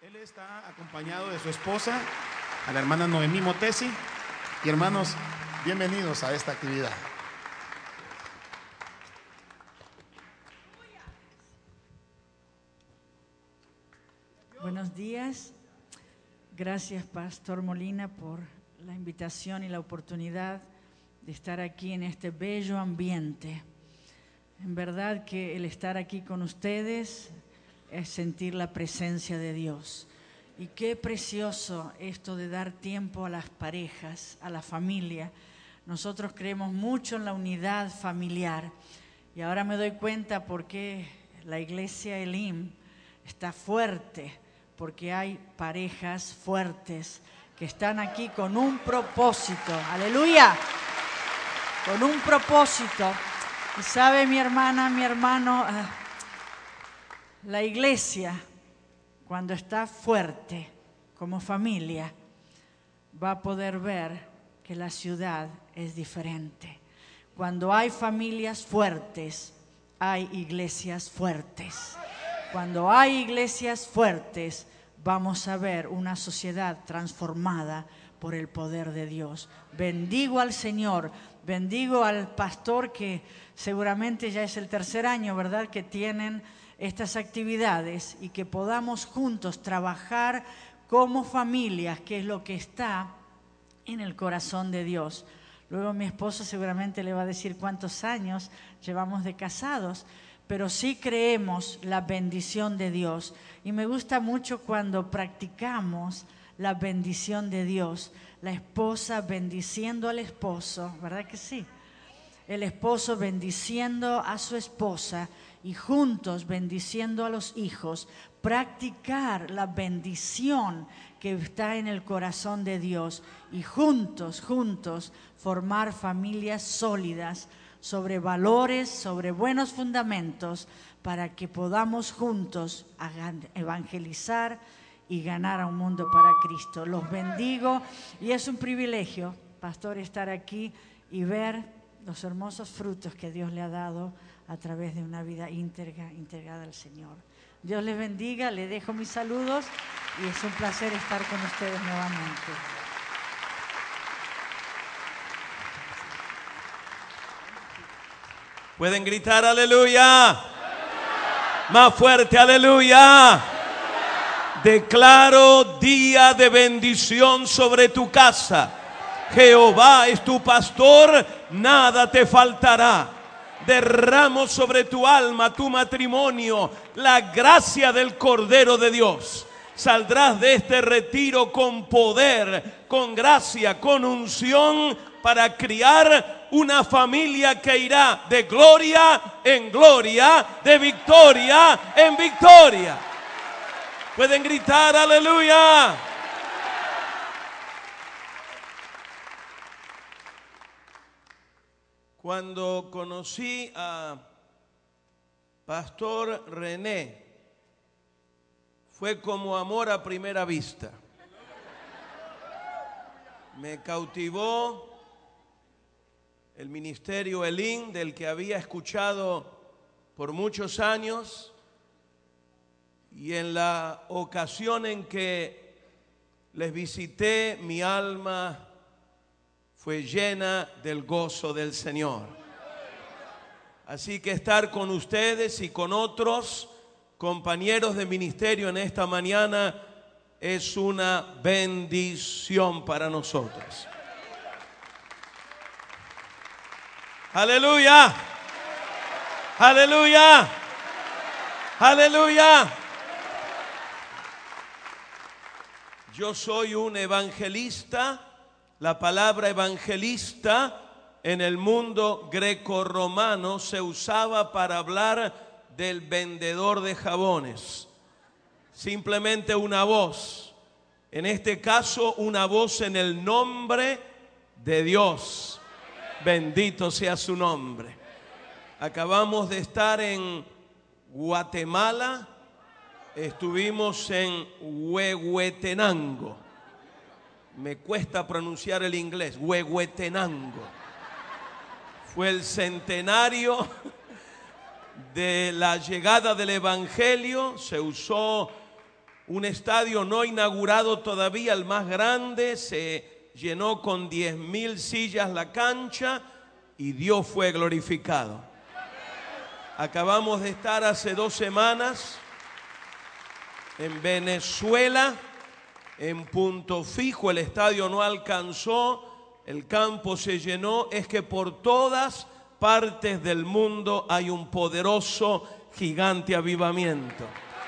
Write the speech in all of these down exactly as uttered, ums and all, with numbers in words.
Él está acompañado de su esposa, a la hermana Noemí Motesi. Y hermanos, bienvenidos a esta actividad. Buenos días. Gracias, Pastor Molina, por la invitación y la oportunidad de estar aquí en este bello ambiente. En verdad que el estar aquí con ustedes es sentir la presencia de Dios. Y qué precioso esto de dar tiempo a las parejas, a la familia. Nosotros creemos mucho en la unidad familiar. Y ahora me doy cuenta por qué la iglesia Elim está fuerte. Porque hay parejas fuertes que están aquí con un propósito. ¡Aleluya! Con un propósito. Y sabe, mi hermana, mi hermano, la iglesia, cuando está fuerte como familia, va a poder ver que la ciudad es diferente. Cuando hay familias fuertes, hay iglesias fuertes. Cuando hay iglesias fuertes, vamos a ver una sociedad transformada por el poder de Dios. Bendigo al Señor, bendigo al pastor que seguramente ya es el tercer año, ¿verdad?, que tienen estas actividades y que podamos juntos trabajar como familias, que es lo que está en el corazón de Dios. Luego mi esposo seguramente le va a decir cuántos años llevamos de casados, pero sí creemos la bendición de Dios. Y me gusta mucho cuando practicamos la bendición de Dios. La esposa bendiciendo al esposo, ¿verdad que sí? El esposo bendiciendo a su esposa y juntos bendiciendo a los hijos. Practicar la bendición que está en el corazón de Dios y juntos, juntos formar familias sólidas sobre valores, sobre buenos fundamentos, para que podamos juntos evangelizar y ganar a un mundo para Cristo. Los bendigo y es un privilegio, pastor, estar aquí y ver los hermosos frutos que Dios le ha dado a través de una vida íntegra, entregada al Señor. Dios les bendiga, les dejo mis saludos y es un placer estar con ustedes nuevamente. Pueden gritar aleluya. ¡Aleluya! Más fuerte, aleluya. ¡Aleluya! Declaro día de bendición sobre tu casa. Jehová es tu pastor, nada te faltará. Derramo sobre tu alma, tu matrimonio, la gracia del Cordero de Dios. Saldrás de este retiro con poder, con gracia, con unción, para criar una familia que irá de gloria en gloria, de victoria en victoria. Pueden gritar aleluya. Cuando conocí a Pastor René, fue como amor a primera vista. Me cautivó el ministerio Elim, del que había escuchado por muchos años, y en la ocasión en que les visité, mi alma fue llena del gozo del Señor. Así que estar con ustedes y con otros compañeros de ministerio en esta mañana es una bendición para nosotros. Aleluya, aleluya, aleluya. Yo soy un evangelista. La palabra evangelista en el mundo greco-romano se usaba para hablar del vendedor de jabones. Simplemente una voz. En este caso, una voz en el nombre de Dios. Bendito sea su nombre. Acabamos de estar en Guatemala. Estuvimos en Huehuetenango. Me cuesta pronunciar el inglés. Huehuetenango. Fue el centenario de la llegada del Evangelio. Se usó un estadio no inaugurado todavía, el más grande, se llenó con diez mil sillas la cancha y Dios fue glorificado. Acabamos de estar hace dos semanas en Venezuela, en Punto Fijo, el estadio no alcanzó, el campo se llenó. Es que por todas partes del mundo hay un poderoso, gigante avivamiento.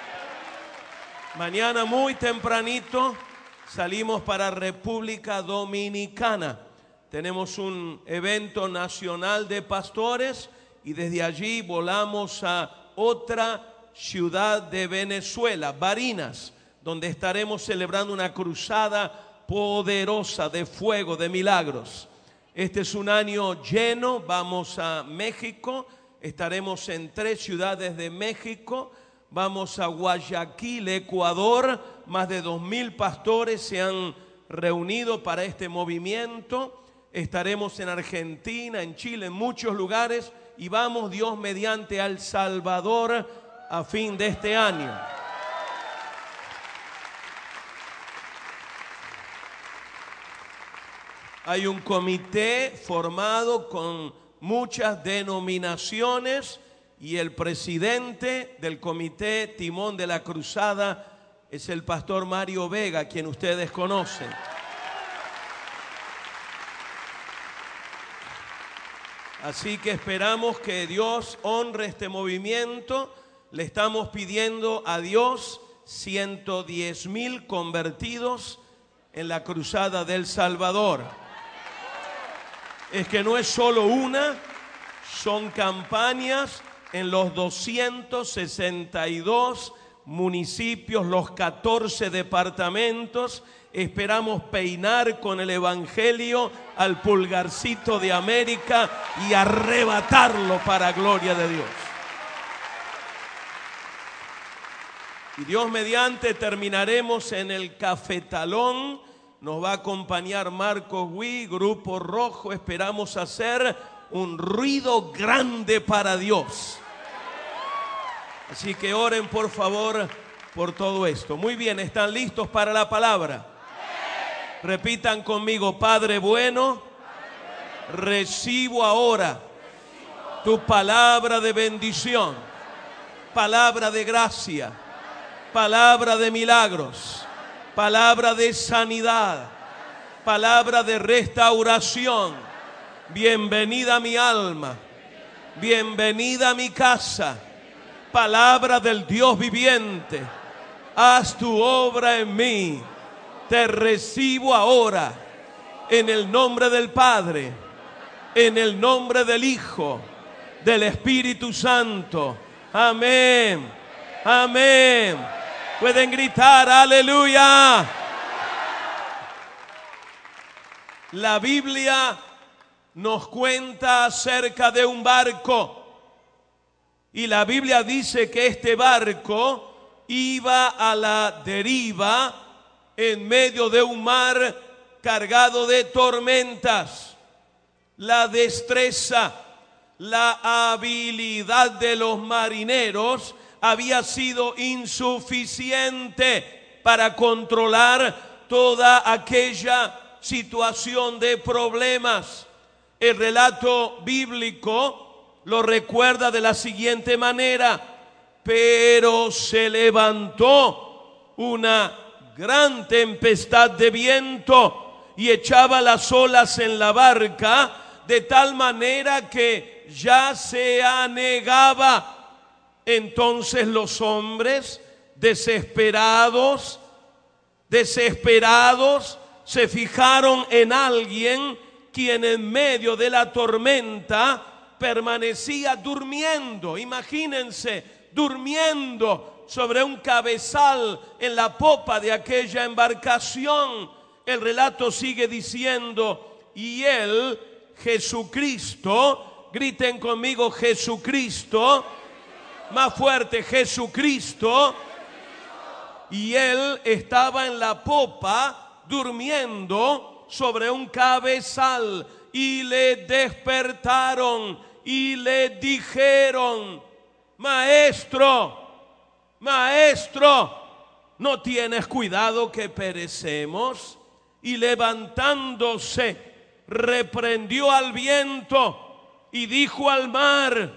Mañana muy tempranito salimos para República Dominicana. Tenemos un evento nacional de pastores y desde allí volamos a otra ciudad de Venezuela, Barinas, donde estaremos celebrando una cruzada poderosa de fuego, de milagros. Este es un año lleno. Vamos a México, estaremos en tres ciudades de México. Vamos a Guayaquil, Ecuador. Más de dos mil pastores se han reunido para este movimiento. Estaremos en Argentina, en Chile, en muchos lugares. Y vamos, Dios mediante, a El Salvador a fin de este año. Hay un comité formado con muchas denominaciones y el presidente del comité Timón de la Cruzada es el pastor Mario Vega, quien ustedes conocen. Así que esperamos que Dios honre este movimiento. Le estamos pidiendo a Dios ciento diez mil convertidos en la Cruzada del Salvador. Es que no es solo una, son campañas en los doscientos sesenta y dos municipios, los catorce departamentos. Esperamos peinar con el evangelio al pulgarcito de América y arrebatarlo para gloria de Dios. Y Dios mediante terminaremos en el Cafetalón. Nos va a acompañar Marcos Gui, Grupo Rojo. Esperamos hacer un ruido grande para Dios. Así que oren por favor por todo esto. Muy bien, ¿están listos para la palabra? Repitan conmigo: Padre bueno, recibo ahora tu palabra de bendición, palabra de gracia, palabra de milagros, palabra de sanidad, palabra de restauración. Bienvenida a mi alma, bienvenida a mi casa. Palabra del Dios viviente, haz tu obra en mí. Te recibo ahora en el nombre del Padre, en el nombre del Hijo, del Espíritu Santo. Amén, amén. Pueden gritar aleluya. La Biblia nos cuenta acerca de un barco. Y la Biblia dice que este barco iba a la deriva en medio de un mar cargado de tormentas. La destreza, la habilidad de los marineros había sido insuficiente para controlar toda aquella situación de problemas. El relato bíblico lo recuerda de la siguiente manera: pero se levantó una gran tempestad de viento y echaba las olas en la barca, de tal manera que ya se anegaba. Entonces los hombres, desesperados, desesperados, se fijaron en alguien quien en medio de la tormenta permanecía durmiendo. Imagínense, durmiendo sobre un cabezal en la popa de aquella embarcación. El relato sigue diciendo: y él, Jesucristo, griten conmigo Jesucristo, más fuerte, Jesucristo, y él estaba en la popa durmiendo sobre un cabezal. Y le despertaron y le dijeron: maestro, maestro, ¿no tienes cuidado que perecemos? Y levantándose, reprendió al viento y dijo al mar: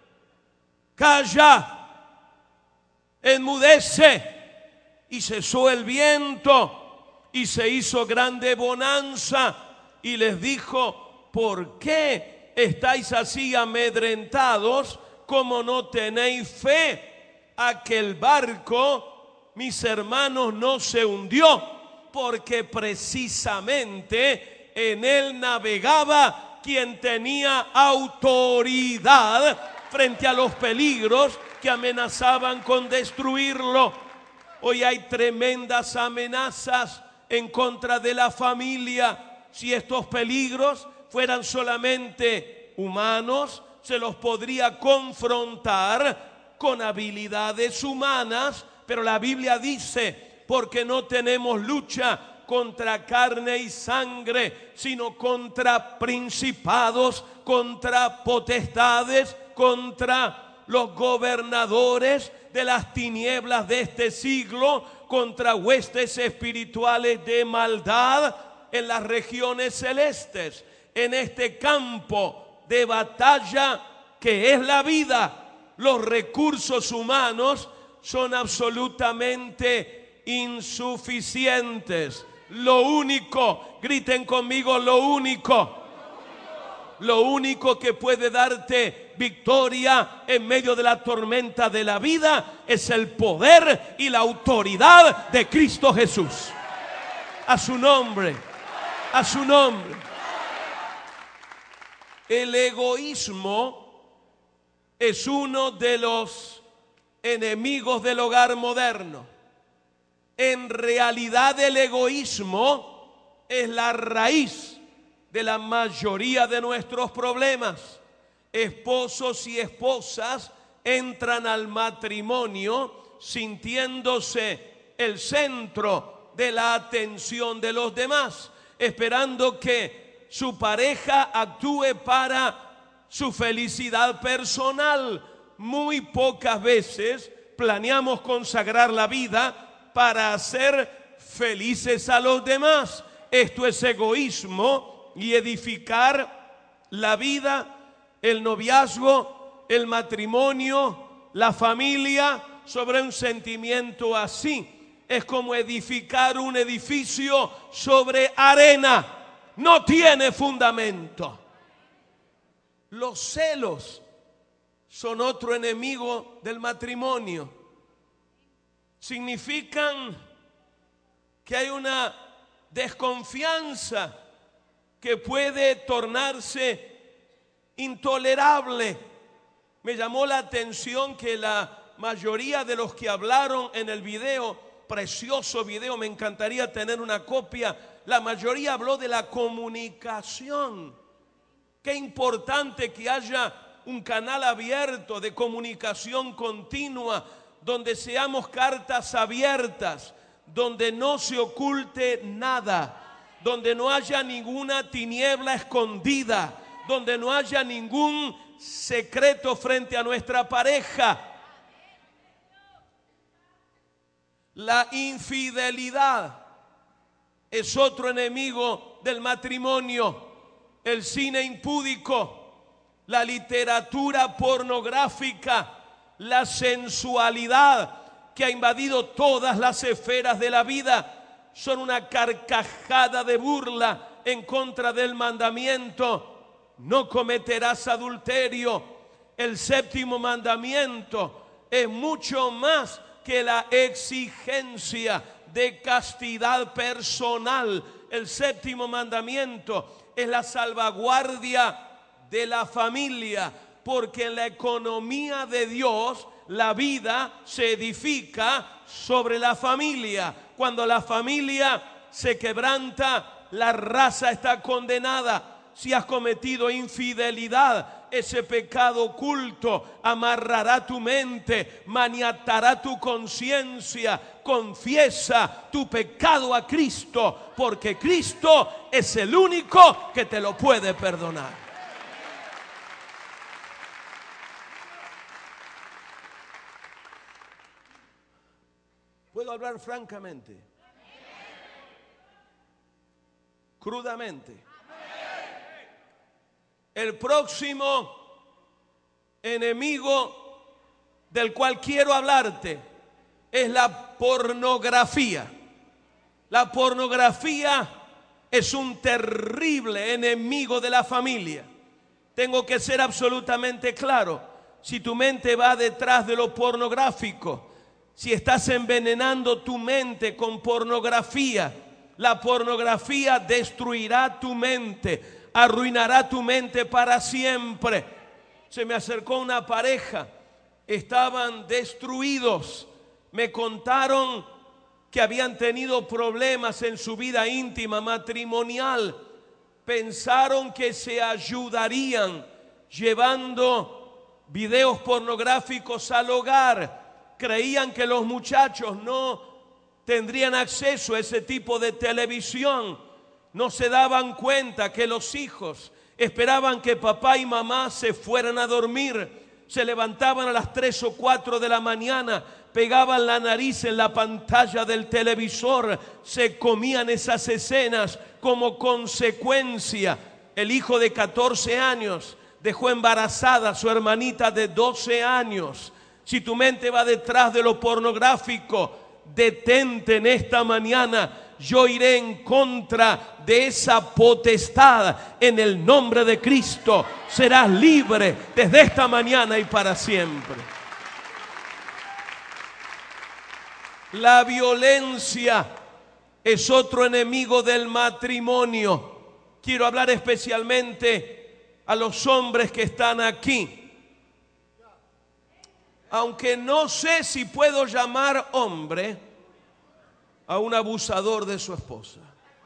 calla, enmudece. Y cesó el viento y se hizo grande bonanza. Y les dijo: ¿por qué estáis así amedrentados, como no tenéis fe? Aquel barco, mis hermanos, no se hundió, porque precisamente en él navegaba quien tenía autoridad frente a los peligros que amenazaban con destruirlo. Hoy hay tremendas amenazas en contra de la familia. Si estos peligros fueran solamente humanos, se los podría confrontar con habilidades humanas, pero la Biblia dice: porque no tenemos lucha contra carne y sangre, sino contra principados, contra potestades, contra los gobernadores de las tinieblas de este siglo, contra huestes espirituales de maldad en las regiones celestes. En este campo de batalla que es la vida, los recursos humanos son absolutamente insuficientes. Lo único, griten conmigo, lo único, lo único que puede darte victoria en medio de la tormenta de la vida es el poder y la autoridad de Cristo Jesús. A su nombre, a su nombre. El egoísmo es uno de los enemigos del hogar moderno. En realidad, el egoísmo es la raíz de la mayoría de nuestros problemas. Esposos y esposas entran al matrimonio sintiéndose el centro de la atención de los demás, esperando que su pareja actúe para su felicidad personal. Muy pocas veces planeamos consagrar la vida para hacer felices a los demás. Esto es egoísmo y edificar la vida, el noviazgo, el matrimonio, la familia sobre un sentimiento así. Es como edificar un edificio sobre arena. No tiene fundamento. Los celos son otro enemigo del matrimonio. Significan que hay una desconfianza que puede tornarse intolerable. Me llamó la atención que la mayoría de los que hablaron en el video, precioso video, me encantaría tener una copia, la mayoría habló de la comunicación. Qué importante que haya un canal abierto de comunicación continua, donde seamos cartas abiertas, donde no se oculte nada, donde no haya ninguna tiniebla escondida, donde no haya ningún secreto frente a nuestra pareja. La infidelidad es otro enemigo del matrimonio. El cine impúdico, la literatura pornográfica, la sensualidad que ha invadido todas las esferas de la vida son una carcajada de burla en contra del mandamiento: no cometerás adulterio. El séptimo mandamiento es mucho más que la exigencia de castidad personal. El séptimo mandamiento es la salvaguardia de la familia, porque en la economía de Dios la vida se edifica sobre la familia. Cuando la familia se quebranta, la raza está condenada. Si has cometido infidelidad, ese pecado oculto amarrará tu mente, maniatará tu conciencia. Confiesa tu pecado a Cristo, porque Cristo es el único que te lo puede perdonar. ¿Puedo hablar francamente, crudamente. El próximo enemigo del cual quiero hablarte es la pornografía. La pornografía es un terrible enemigo de la familia. Tengo que ser absolutamente claro. Si tu mente va detrás de lo pornográfico, si estás envenenando tu mente con pornografía, la pornografía destruirá tu mente, arruinará tu mente para siempre. Se me acercó una pareja, estaban destruidos. Me contaron que habían tenido problemas en su vida íntima, matrimonial. Pensaron que se ayudarían llevando videos pornográficos al hogar. Creían que los muchachos no tendrían acceso a ese tipo de televisión. No se daban cuenta que los hijos esperaban que papá y mamá se fueran a dormir. Se levantaban a las tres o cuatro de la mañana, pegaban la nariz en la pantalla del televisor, se comían esas escenas. Como consecuencia, el hijo de catorce años dejó embarazada a su hermanita de doce años. Si tu mente va detrás de lo pornográfico, detente en esta mañana. Yo iré en contra de esa potestad en el nombre de Cristo. Serás libre desde esta mañana y para siempre. La violencia es otro enemigo del matrimonio. Quiero hablar especialmente a los hombres que están aquí. Aunque no sé si puedo llamar hombre a un abusador de su esposa.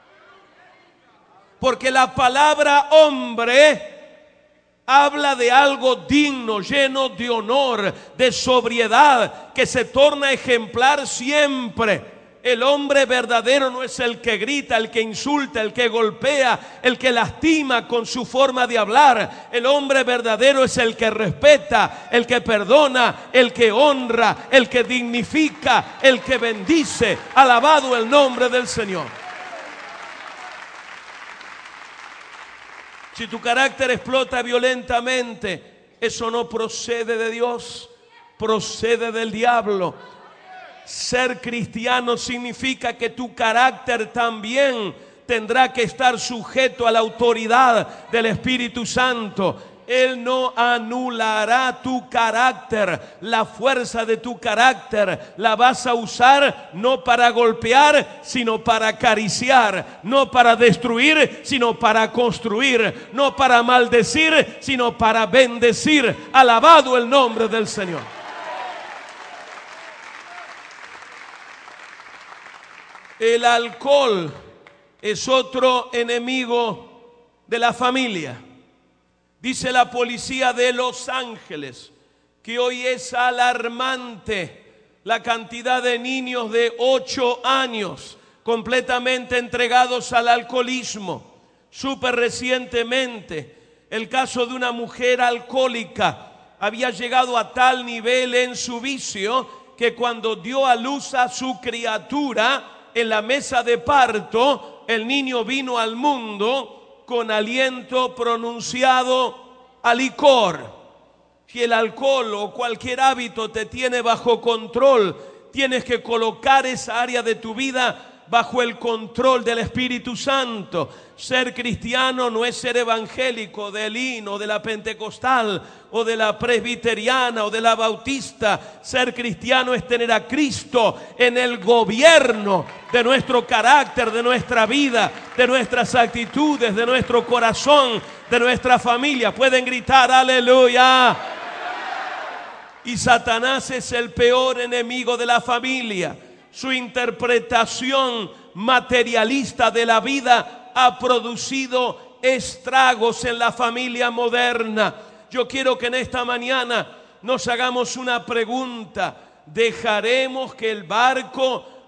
Porque la palabra hombre habla de algo digno, lleno de honor, de sobriedad, que se torna ejemplar siempre. El hombre verdadero no es el que grita, el que insulta, el que golpea, el que lastima con su forma de hablar. El hombre verdadero es el que respeta, el que perdona, el que honra, el que dignifica, el que bendice. Alabado el nombre del Señor. Si tu carácter explota violentamente, eso no procede de Dios, procede del diablo. Ser cristiano significa que tu carácter también tendrá que estar sujeto a la autoridad del Espíritu Santo. Él no anulará tu carácter. La fuerza de tu carácter la vas a usar no para golpear, sino para acariciar. No para destruir, sino para construir. No para maldecir, sino para bendecir. Alabado el nombre del Señor. El alcohol es otro enemigo de la familia. Dice la policía de Los Ángeles que hoy es alarmante la cantidad de niños de ocho años completamente entregados al alcoholismo. Súper recientemente, el caso de una mujer alcohólica había llegado a tal nivel en su vicio que cuando dio a luz a su criatura, en la mesa de parto, el niño vino al mundo con aliento pronunciado a licor. Si el alcohol o cualquier hábito te tiene bajo control, tienes que colocar esa área de tu vida bajo el control del Espíritu Santo. Ser cristiano no es ser evangélico del I N o de la pentecostal o de la presbiteriana o de la bautista. Ser cristiano es tener a Cristo en el gobierno de nuestro carácter, de nuestra vida, de nuestras actitudes, de nuestro corazón, de nuestra familia. Pueden gritar aleluya. Y Satanás es el peor enemigo de la familia. Su interpretación materialista de la vida ha producido estragos en la familia moderna. Yo quiero que en esta mañana nos hagamos una pregunta. ¿Dejaremos que el barco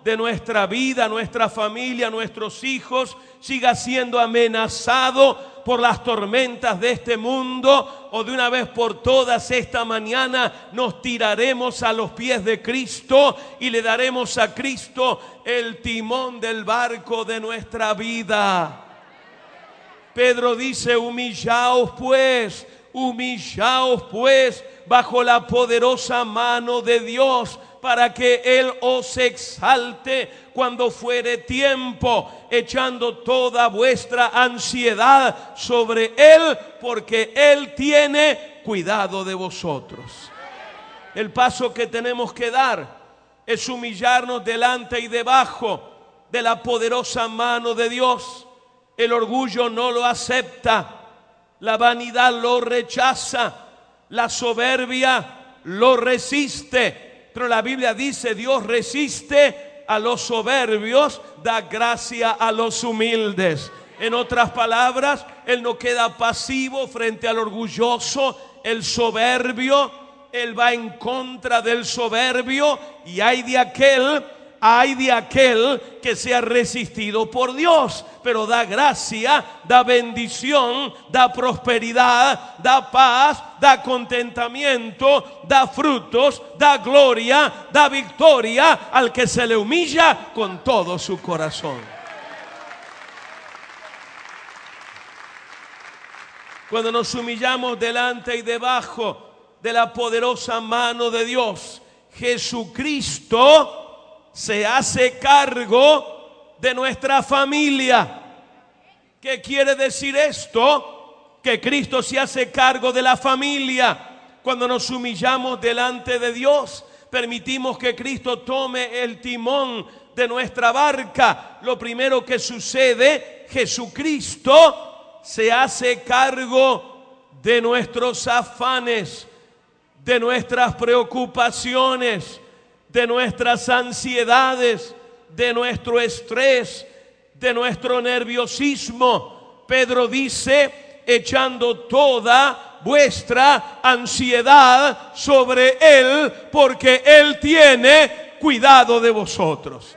de nuestra vida, nuestra familia, nuestros hijos, siga siendo amenazado por las tormentas de este mundo, o de una vez por todas esta mañana nos tiraremos a los pies de Cristo y le daremos a Cristo el timón del barco de nuestra vida. Pedro dice: humillaos pues, humillaos pues bajo la poderosa mano de Dios, para que Él os exalte cuando fuere tiempo, echando toda vuestra ansiedad sobre Él, porque Él tiene cuidado de vosotros. El paso que tenemos que dar es humillarnos delante y debajo de la poderosa mano de Dios. El orgullo no lo acepta, la vanidad lo rechaza, la soberbia lo resiste. Pero la Biblia dice: Dios resiste a los soberbios, da gracia a los humildes. En otras palabras, Él no queda pasivo frente al orgulloso, el soberbio. Él va en contra del soberbio, y hay de aquel, hay de aquel que sea resistido por Dios, pero da gracia, da bendición, da prosperidad, da paz, da contentamiento, da frutos, da gloria, da victoria al que se le humilla con todo su corazón. Cuando nos humillamos delante y debajo de la poderosa mano de Dios, Jesucristo se hace cargo de nuestra familia. ¿Qué quiere decir esto? Que Cristo se hace cargo de la familia. Cuando nos humillamos delante de Dios, permitimos que Cristo tome el timón de nuestra barca. Lo primero que sucede, Jesucristo se hace cargo de nuestros afanes, de nuestras preocupaciones, de nuestras ansiedades, de nuestro estrés, de nuestro nerviosismo. Pedro dice: echando toda vuestra ansiedad sobre Él, porque Él tiene cuidado de vosotros.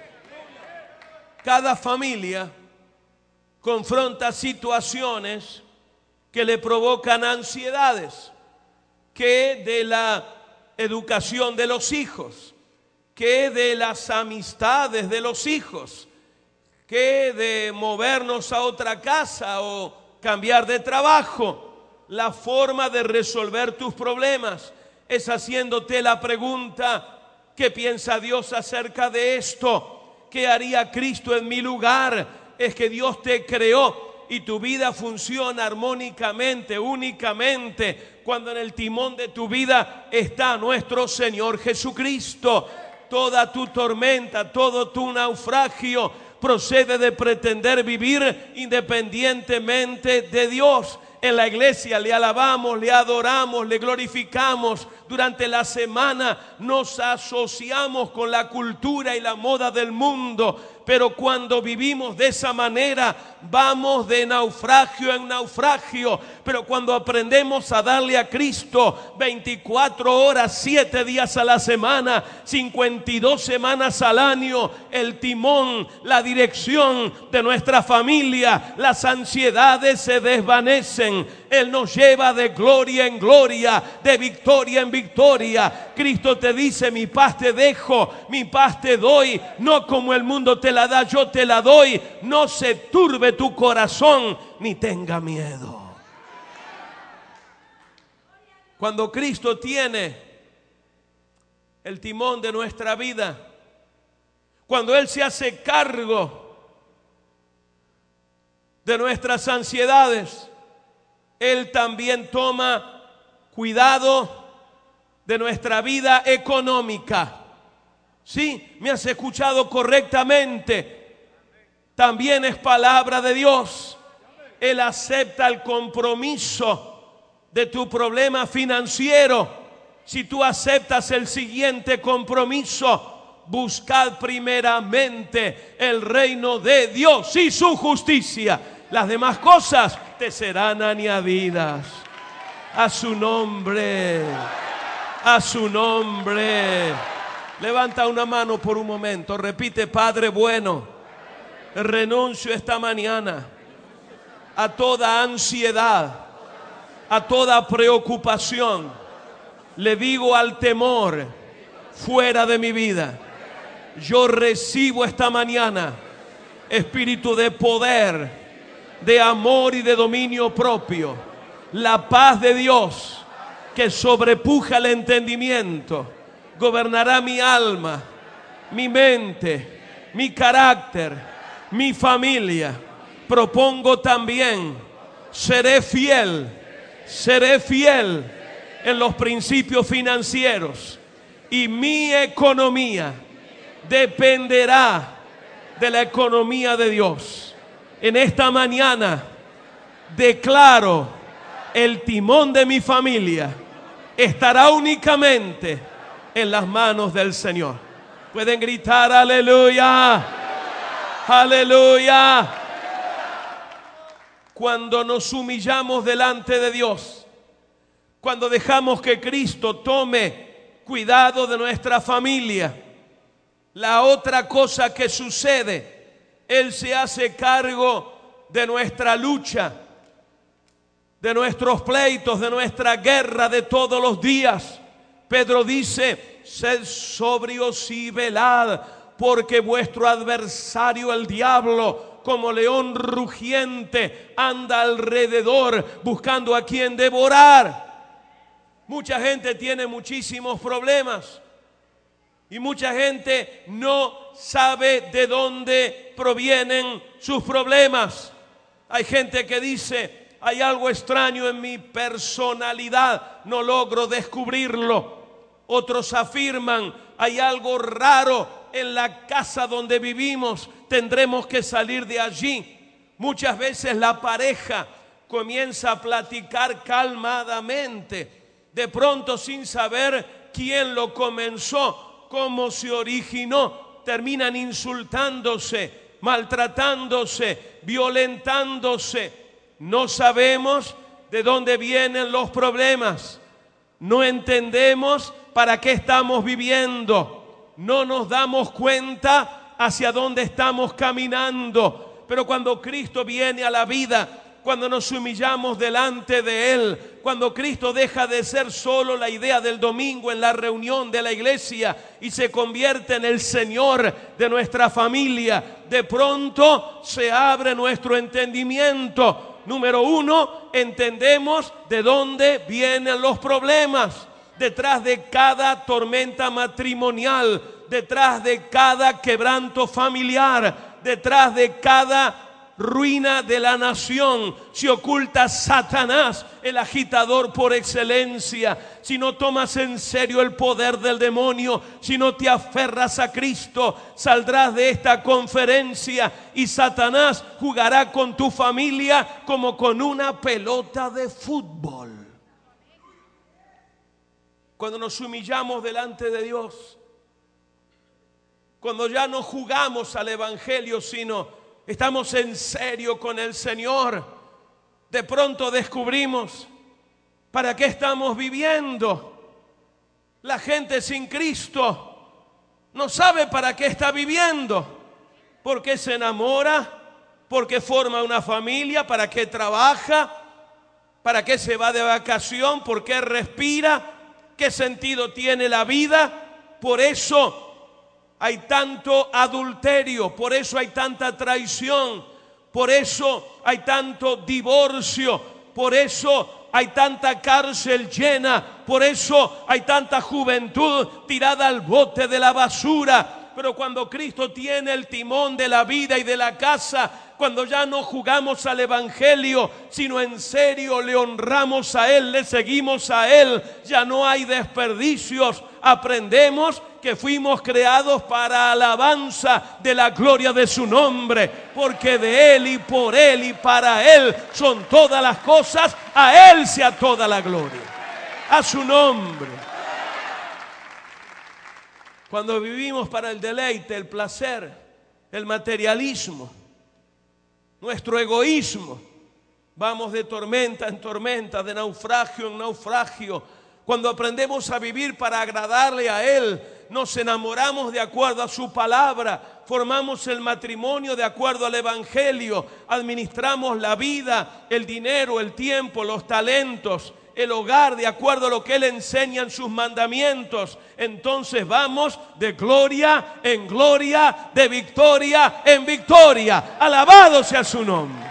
Cada familia confronta situaciones que le provocan ansiedades, que de la educación de los hijos, que de las amistades de los hijos, que de movernos a otra casa o cambiar de trabajo. La forma de resolver tus problemas es haciéndote la pregunta: ¿qué piensa Dios acerca de esto? ¿Qué haría Cristo en mi lugar? Es que Dios te creó y tu vida funciona armónicamente, únicamente cuando en el timón de tu vida está nuestro Señor Jesucristo. Toda tu tormenta, todo tu naufragio procede de pretender vivir independientemente de Dios. En la iglesia le alabamos, le adoramos, le glorificamos. Durante la semana nos asociamos con la cultura y la moda del mundo. Pero cuando vivimos de esa manera, vamos de naufragio en naufragio. Pero cuando aprendemos a darle a Cristo veinticuatro horas, siete días a la semana, cincuenta y dos semanas al año, el timón, la dirección de nuestra familia, las ansiedades se desvanecen. Él nos lleva de gloria en gloria, de victoria en victoria. Cristo te dice: mi paz te dejo, mi paz te doy, no como el mundo te la da, yo te la doy. No se turbe tu corazón, ni tenga miedo. Cuando Cristo tiene el timón de nuestra vida, cuando Él se hace cargo de nuestras ansiedades, Él también toma cuidado de nuestra vida económica. Sí, me has escuchado correctamente. También es palabra de Dios. Él acepta el compromiso de tu problema financiero. Si tú aceptas el siguiente compromiso: buscad primeramente el reino de Dios y su justicia. Las demás cosas te serán añadidas. A su nombre, a su nombre, Levanta una mano por un momento. Repite: Padre bueno, renuncio esta mañana a toda ansiedad, a toda preocupación. Le digo al temor: fuera de mi vida. Yo recibo esta mañana espíritu de poder, de amor y de dominio propio. La paz de Dios, que sobrepuja el entendimiento, gobernará mi alma, mi mente, mi carácter, mi familia. Propongo también: seré fiel, seré fiel en los principios financieros, y mi economía dependerá de la economía de Dios. En esta mañana declaro: el timón de mi familia estará únicamente en las manos del Señor. Pueden gritar: aleluya, aleluya. Cuando nos humillamos delante de Dios, cuando dejamos que Cristo tome cuidado de nuestra familia, la otra cosa que sucede, Él se hace cargo de nuestra lucha, de nuestros pleitos, de nuestra guerra de todos los días. Pedro dice: sed sobrios y velad, porque vuestro adversario el diablo, como león rugiente, anda alrededor buscando a quien devorar. Mucha gente tiene muchísimos problemas y mucha gente no sabe de dónde provienen sus problemas. Hay gente que dice: hay algo extraño en mi personalidad, no logro descubrirlo. Otros afirman: hay algo raro en la casa donde vivimos, tendremos que salir de allí. Muchas veces la pareja comienza a platicar calmadamente, de pronto sin saber quién lo comenzó, cómo se originó, terminan insultándose, maltratándose, violentándose. No sabemos de dónde vienen los problemas, no entendemos para qué estamos viviendo, no nos damos cuenta hacia dónde estamos caminando. Pero cuando Cristo viene a la vida, cuando nos humillamos delante de Él, cuando Cristo deja de ser solo la idea del domingo en la reunión de la iglesia y se convierte en el Señor de nuestra familia, de pronto se abre nuestro entendimiento. Número uno, entendemos de dónde vienen los problemas. Detrás de cada tormenta matrimonial, detrás de cada quebranto familiar, detrás de cada ruina de la nación, se oculta Satanás, el agitador por excelencia. Si no tomas en serio el poder del demonio, si no te aferras a Cristo, saldrás de esta conferencia y Satanás jugará con tu familia como con una pelota de fútbol. Cuando nos humillamos delante de Dios, cuando ya no jugamos al evangelio, sino estamos en serio con el Señor, de pronto descubrimos para qué estamos viviendo. La gente sin Cristo no sabe para qué está viviendo, por qué se enamora, por qué forma una familia, para qué trabaja, para qué se va de vacación, por qué respira, qué sentido tiene la vida. Por eso hay tanto adulterio, por eso hay tanta traición, por eso hay tanto divorcio, por eso hay tanta cárcel llena, por eso hay tanta juventud tirada al bote de la basura. Pero cuando Cristo tiene el timón de la vida y de la casa, cuando ya no jugamos al evangelio, sino en serio le honramos a Él, le seguimos a Él, ya no hay desperdicios. Aprendemos que fuimos creados para alabanza de la gloria de su nombre, porque de Él y por Él y para Él son todas las cosas. A Él sea toda la gloria, a su nombre. Cuando vivimos para el deleite, el placer, el materialismo, nuestro egoísmo, vamos de tormenta en tormenta, de naufragio en naufragio. Cuando aprendemos a vivir para agradarle a Él, nos enamoramos de acuerdo a su palabra, formamos el matrimonio de acuerdo al evangelio, administramos la vida, el dinero, el tiempo, los talentos, el hogar de acuerdo a lo que Él enseña en sus mandamientos, entonces vamos de gloria en gloria, de victoria en victoria. Alabado sea su nombre.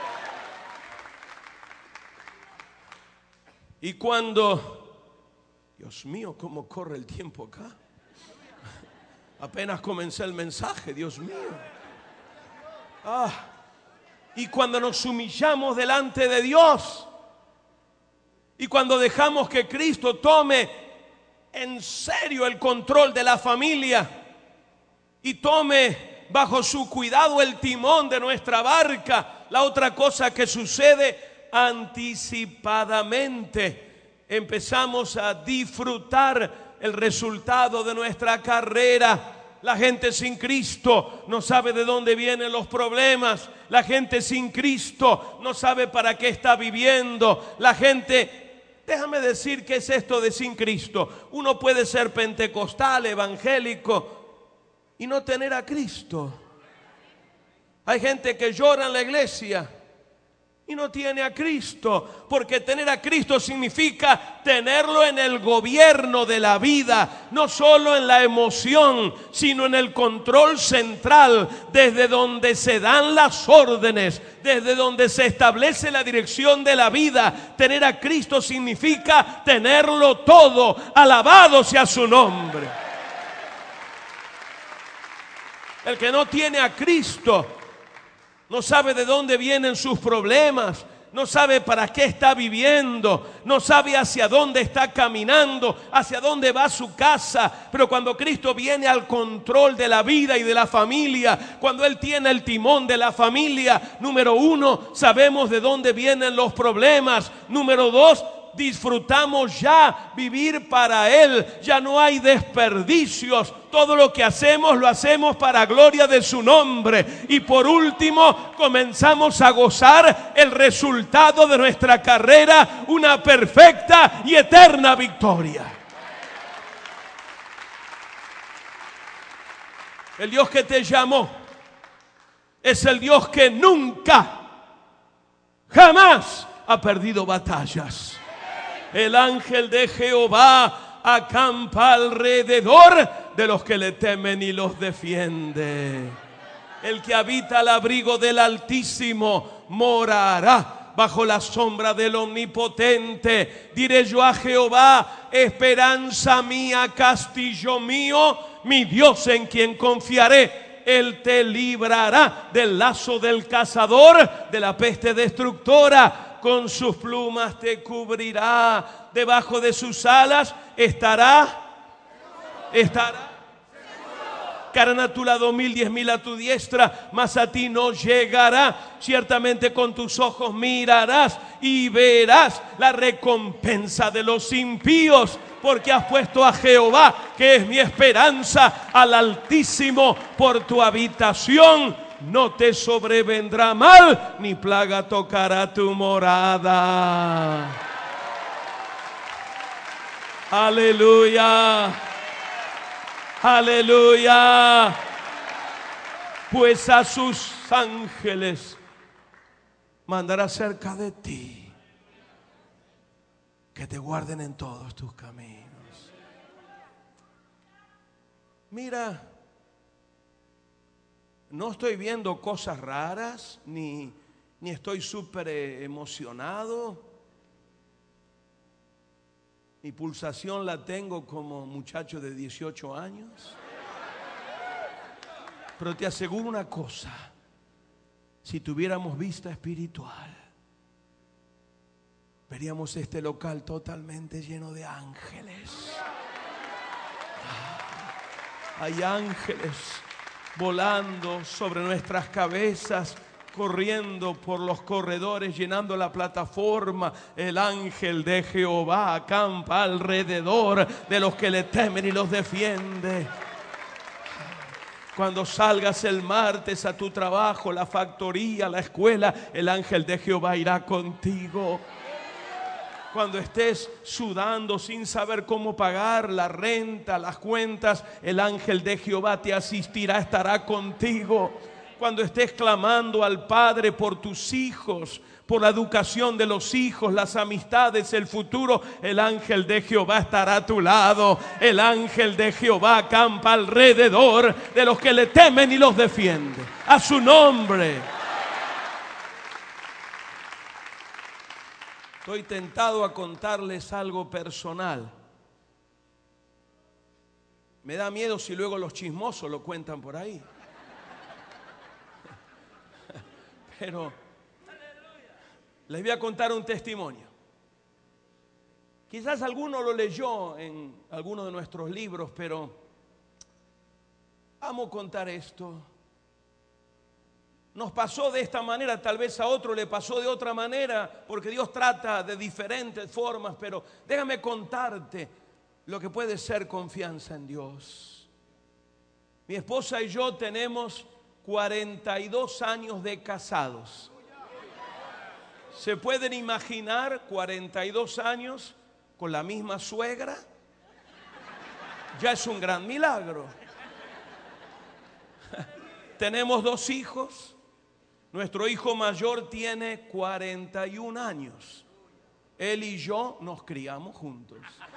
Y cuando, Dios mío, cómo corre el tiempo acá. Apenas comencé el mensaje, Dios mío. Ah, y cuando nos humillamos delante de Dios, y cuando dejamos que Cristo tome en serio el control de la familia y tome bajo su cuidado el timón de nuestra barca, la otra cosa que sucede, anticipadamente empezamos a disfrutar el resultado de nuestra carrera. La gente sin Cristo no sabe de dónde vienen los problemas. La gente sin Cristo no sabe para qué está viviendo. La gente, déjame decir qué es esto de sin Cristo. Uno puede ser pentecostal, evangélico y no tener a Cristo. Hay gente que llora en la iglesia y no tiene a Cristo, porque tener a Cristo significa tenerlo en el gobierno de la vida, no solo en la emoción, sino en el control central, desde donde se dan las órdenes, desde donde se establece la dirección de la vida. Tener a Cristo significa tenerlo todo. Alabado sea su nombre. El que no tiene a Cristo no sabe de dónde vienen sus problemas, no sabe para qué está viviendo, no sabe hacia dónde está caminando, hacia dónde va su casa. Pero cuando Cristo viene al control de la vida y de la familia, cuando Él tiene el timón de la familia, número uno, sabemos de dónde vienen los problemas. Número dos, disfrutamos ya vivir para Él. Ya no hay desperdicios. Todo lo que hacemos lo hacemos para gloria de su nombre. Y por último, comenzamos a gozar el resultado de nuestra carrera, una perfecta y eterna victoria. El Dios que te llamó es el Dios que nunca, jamás ha perdido batallas. El ángel de Jehová acampa alrededor de los que le temen y los defiende. El que habita al abrigo del Altísimo morará bajo la sombra del Omnipotente. Diré yo a Jehová, esperanza mía, castillo mío, mi Dios en quien confiaré. Él te librará del lazo del cazador, de la peste destructora. Con sus plumas te cubrirá, debajo de sus alas estará, estará. Caerán a tu lado mil, diez mil a tu diestra, mas a ti no llegará. Ciertamente con tus ojos mirarás y verás la recompensa de los impíos, porque has puesto a Jehová, que es mi esperanza, al Altísimo por tu habitación. No te sobrevendrá mal, ni plaga tocará tu morada. Aleluya. Aleluya. Pues a sus ángeles mandará cerca de ti, que te guarden en todos tus caminos. Mira, no estoy viendo cosas raras, ni, ni estoy súper emocionado. Mi pulsación la tengo como muchacho de dieciocho años. Pero te aseguro una cosa: si tuviéramos vista espiritual, veríamos este local totalmente lleno de ángeles. Hay ángeles volando sobre nuestras cabezas, corriendo por los corredores, llenando la plataforma. El ángel de Jehová acampa alrededor de los que le temen y los defiende. Cuando salgas el martes a tu trabajo, la factoría, la escuela, el ángel de Jehová irá contigo. Cuando estés sudando sin saber cómo pagar la renta, las cuentas, el ángel de Jehová te asistirá, estará contigo. Cuando estés clamando al Padre por tus hijos, por la educación de los hijos, las amistades, el futuro, el ángel de Jehová estará a tu lado. El ángel de Jehová acampa alrededor de los que le temen y los defiende. A su nombre. Estoy tentado a contarles algo personal. Me da miedo si luego los chismosos lo cuentan por ahí. Pero les voy a contar un testimonio. Quizás alguno lo leyó en alguno de nuestros libros, pero amo contar esto. Nos pasó de esta manera, tal vez a otro le pasó de otra manera, porque Dios trata de diferentes formas, pero déjame contarte lo que puede ser confianza en Dios. Mi esposa y yo tenemos cuarenta y dos años de casados. ¿Se pueden imaginar cuarenta y dos años con la misma suegra? Ya es un gran milagro. Tenemos dos hijos. Nuestro hijo mayor tiene cuarenta y un años. Él y yo nos criamos juntos.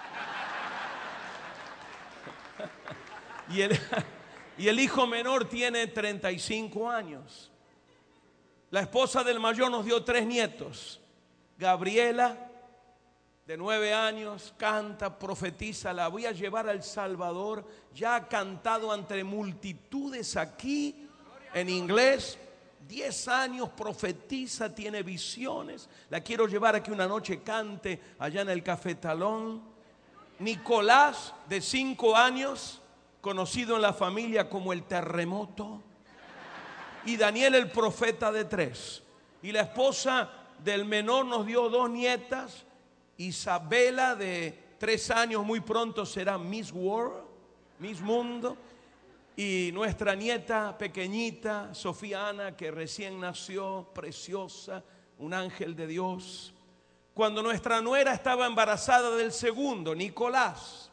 Y el, y el hijo menor tiene treinta y cinco años. La esposa del mayor nos dio tres nietos. Gabriela, de nueve años, canta, profetiza. La voy a llevar a El Salvador. Ya ha cantado ante multitudes aquí en inglés. Diez años, profetiza, tiene visiones. La quiero llevar a que una noche cante allá en el Cafetalón. Nicolás, de cinco años, conocido en la familia como el terremoto. Y Daniel, el profeta, de tres. Y la esposa del menor nos dio dos nietas. Isabela, de tres años, muy pronto será Miss World, Miss Mundo. Y nuestra nieta pequeñita, Sofía Ana, que recién nació, preciosa, un ángel de Dios. Cuando nuestra nuera estaba embarazada del segundo, Nicolás,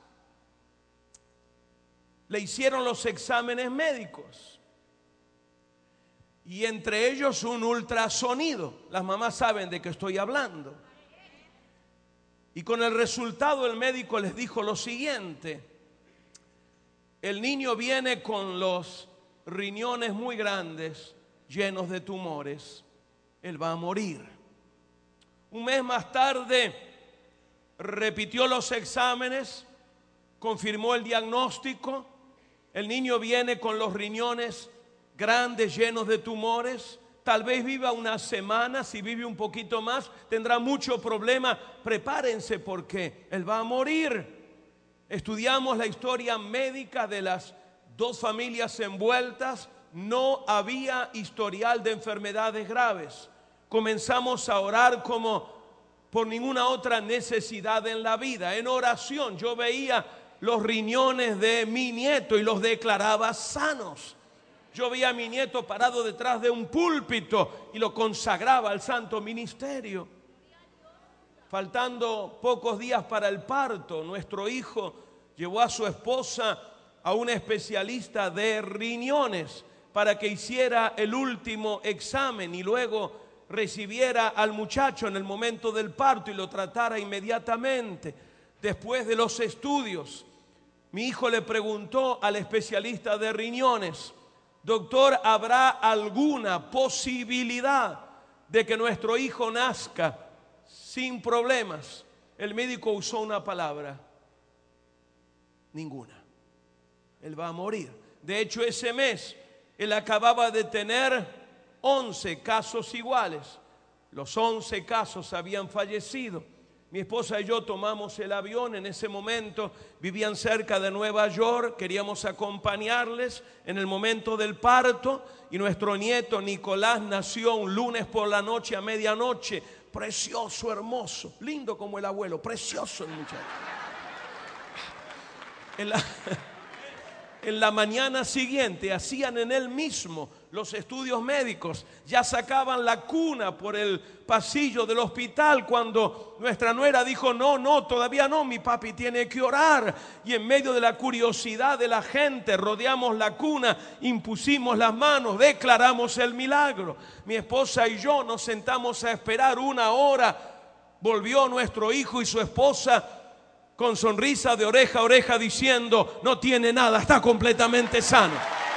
le hicieron los exámenes médicos. Y entre ellos un ultrasonido. Las mamás saben de qué estoy hablando. Y con el resultado el médico les dijo lo siguiente: el niño viene con los riñones muy grandes, llenos de tumores. Él va a morir. Un mes más tarde repitió los exámenes, confirmó el diagnóstico. El niño viene con los riñones grandes, llenos de tumores. Tal vez viva una semana, si vive un poquito más, tendrá mucho problema. Prepárense porque él va a morir. Estudiamos la historia médica de las dos familias envueltas. No había historial de enfermedades graves. Comenzamos a orar como por ninguna otra necesidad en la vida. En oración yo veía los riñones de mi nieto y los declaraba sanos. Yo veía a mi nieto parado detrás de un púlpito y lo consagraba al santo ministerio. Faltando pocos días para el parto, nuestro hijo llevó a su esposa a un especialista de riñones para que hiciera el último examen y luego recibiera al muchacho en el momento del parto y lo tratara inmediatamente. Después de los estudios, mi hijo le preguntó al especialista de riñones: doctor, ¿habrá alguna posibilidad de que nuestro hijo nazca sin problemas? El médico usó una palabra: ninguna. Él va a morir. De hecho, ese mes él acababa de tener once casos iguales. Los once casos habían fallecido. Mi esposa y yo tomamos el avión. En ese momento vivían cerca de Nueva York. Queríamos acompañarles en el momento del parto. Y nuestro nieto Nicolás nació un lunes por la noche a medianoche. Precioso, hermoso, lindo como el abuelo. Precioso el muchacho. El, En la mañana siguiente hacían en él mismo los estudios médicos. Ya sacaban la cuna por el pasillo del hospital cuando nuestra nuera dijo: no, no, todavía no, mi papi tiene que orar. Y en medio de la curiosidad de la gente rodeamos la cuna, impusimos las manos, declaramos el milagro. Mi esposa y yo nos sentamos a esperar una hora. Volvió nuestro hijo y su esposa con sonrisa de oreja a oreja diciendo: no tiene nada, está completamente sano.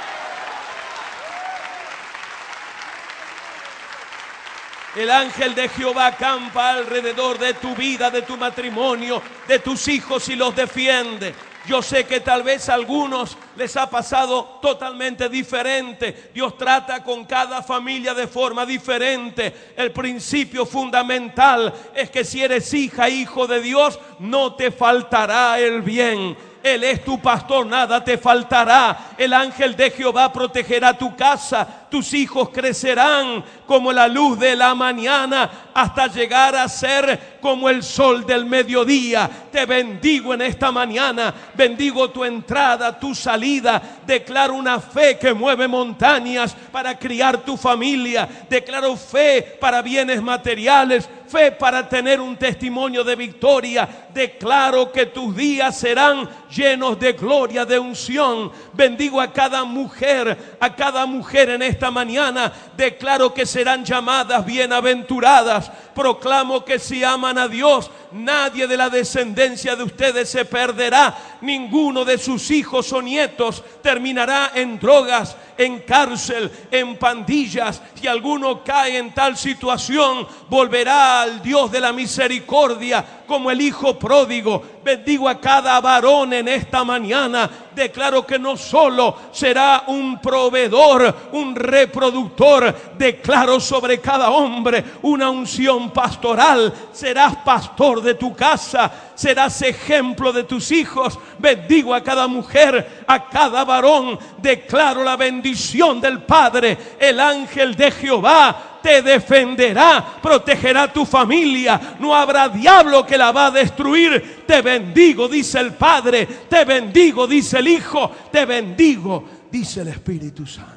El ángel de Jehová acampa alrededor de tu vida, de tu matrimonio, de tus hijos y los defiende. Yo sé que tal vez a algunos les ha pasado totalmente diferente. Dios trata con cada familia de forma diferente. El principio fundamental es que si eres hija, hijo de Dios, no te faltará el bien. Él es tu pastor, nada te faltará. El ángel de Jehová protegerá tu casa. Tus hijos crecerán como la luz de la mañana hasta llegar a ser como el sol del mediodía. Te bendigo en esta mañana. Bendigo tu entrada, tu salida. Declaro una fe que mueve montañas para criar tu familia. Declaro fe para bienes materiales. Fe para tener un testimonio de victoria. Declaro que tus días serán llenos de gloria, de unción. Bendigo a cada mujer, a cada mujer en esta mañana. Declaro que serán llamadas bienaventuradas. Proclamo que si aman a Dios, nadie de la descendencia de ustedes se perderá. Ninguno de sus hijos o nietos terminará en drogas, en cárcel, en pandillas. Si alguno cae en tal situación, volverá al Dios de la misericordia como el hijo pródigo. Bendigo a cada varón en esta mañana. Declaro que no solo será un proveedor, un reproductor. Declaro sobre cada hombre una unción pastoral. Serás pastor de tu casa. Serás ejemplo de tus hijos. Bendigo a cada mujer, a cada varón. Declaro la bendición del Padre. El ángel de Jehová te defenderá, protegerá tu familia. No habrá diablo que la va a destruir. Te bendigo, dice el Padre. Te bendigo, dice el Hijo. Te bendigo, dice el Espíritu Santo.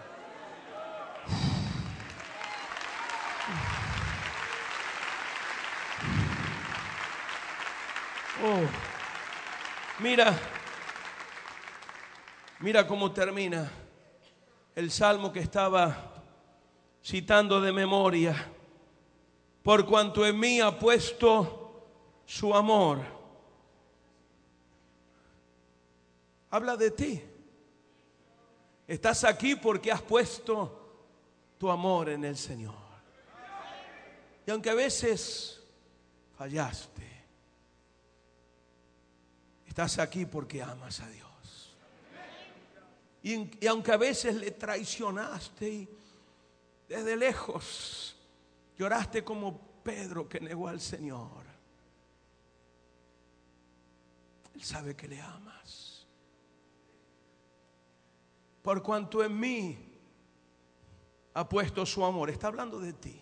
Oh, mira, mira cómo termina el salmo que estaba citando de memoria. Por cuanto en mí ha puesto su amor. Habla de ti. Estás aquí porque has puesto tu amor en el Señor. Y aunque a veces fallaste, estás aquí porque amas a Dios. Y, y aunque a veces le traicionaste y desde lejos lloraste como Pedro que negó al Señor, Él sabe que le amas. Por cuanto en mí ha puesto su amor, está hablando de ti,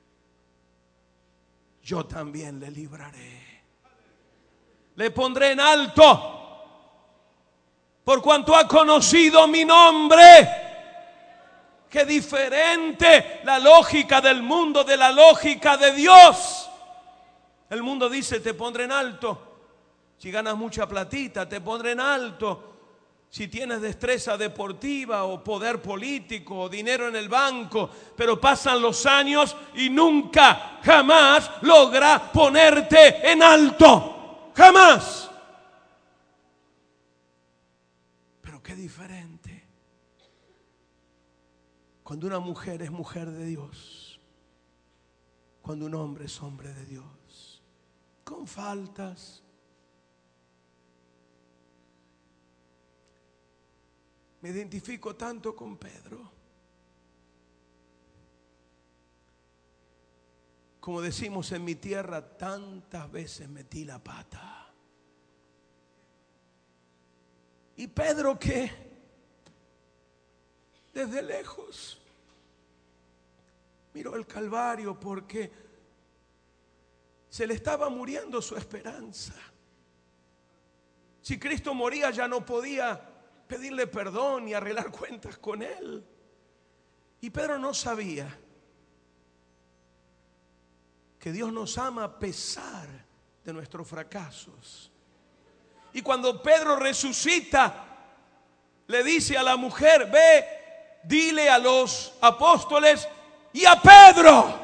yo también le libraré. Le pondré en alto, por cuanto ha conocido mi nombre. Qué diferente la lógica del mundo de la lógica de Dios. El mundo dice: te pondré en alto si ganas mucha platita, te pondré en alto si tienes destreza deportiva o poder político o dinero en el banco. Pero pasan los años y nunca, jamás logra ponerte en alto. Jamás. Pero qué diferente cuando una mujer es mujer de Dios, cuando un hombre es hombre de Dios, con faltas. Me identifico tanto con Pedro. Como decimos en mi tierra, tantas veces metí la pata. Y Pedro, que desde lejos miró el Calvario porque se le estaba muriendo su esperanza. Si Cristo moría, ya no podía pedirle perdón y arreglar cuentas con él. Y Pedro no sabía que Dios nos ama a pesar de nuestros fracasos. Y cuando Pedro resucita, le dice a la mujer: ve, dile a los apóstoles y a Pedro.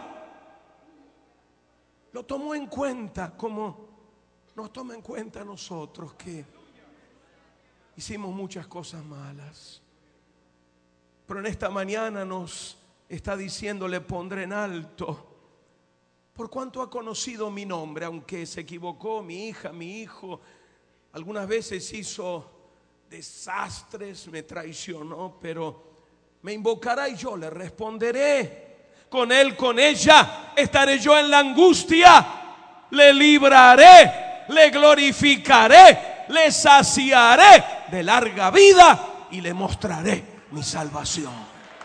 Lo tomó en cuenta como nos toma en cuenta a nosotros, que hicimos muchas cosas malas. Pero en esta mañana nos está diciendo: le pondré en alto por cuanto ha conocido mi nombre. Aunque se equivocó mi hija, mi hijo, algunas veces hizo desastres, me traicionó, pero me invocará y yo le responderé. Con él, con ella, estaré yo en la angustia. Le libraré, le glorificaré, le saciaré de larga vida y le mostraré mi salvación.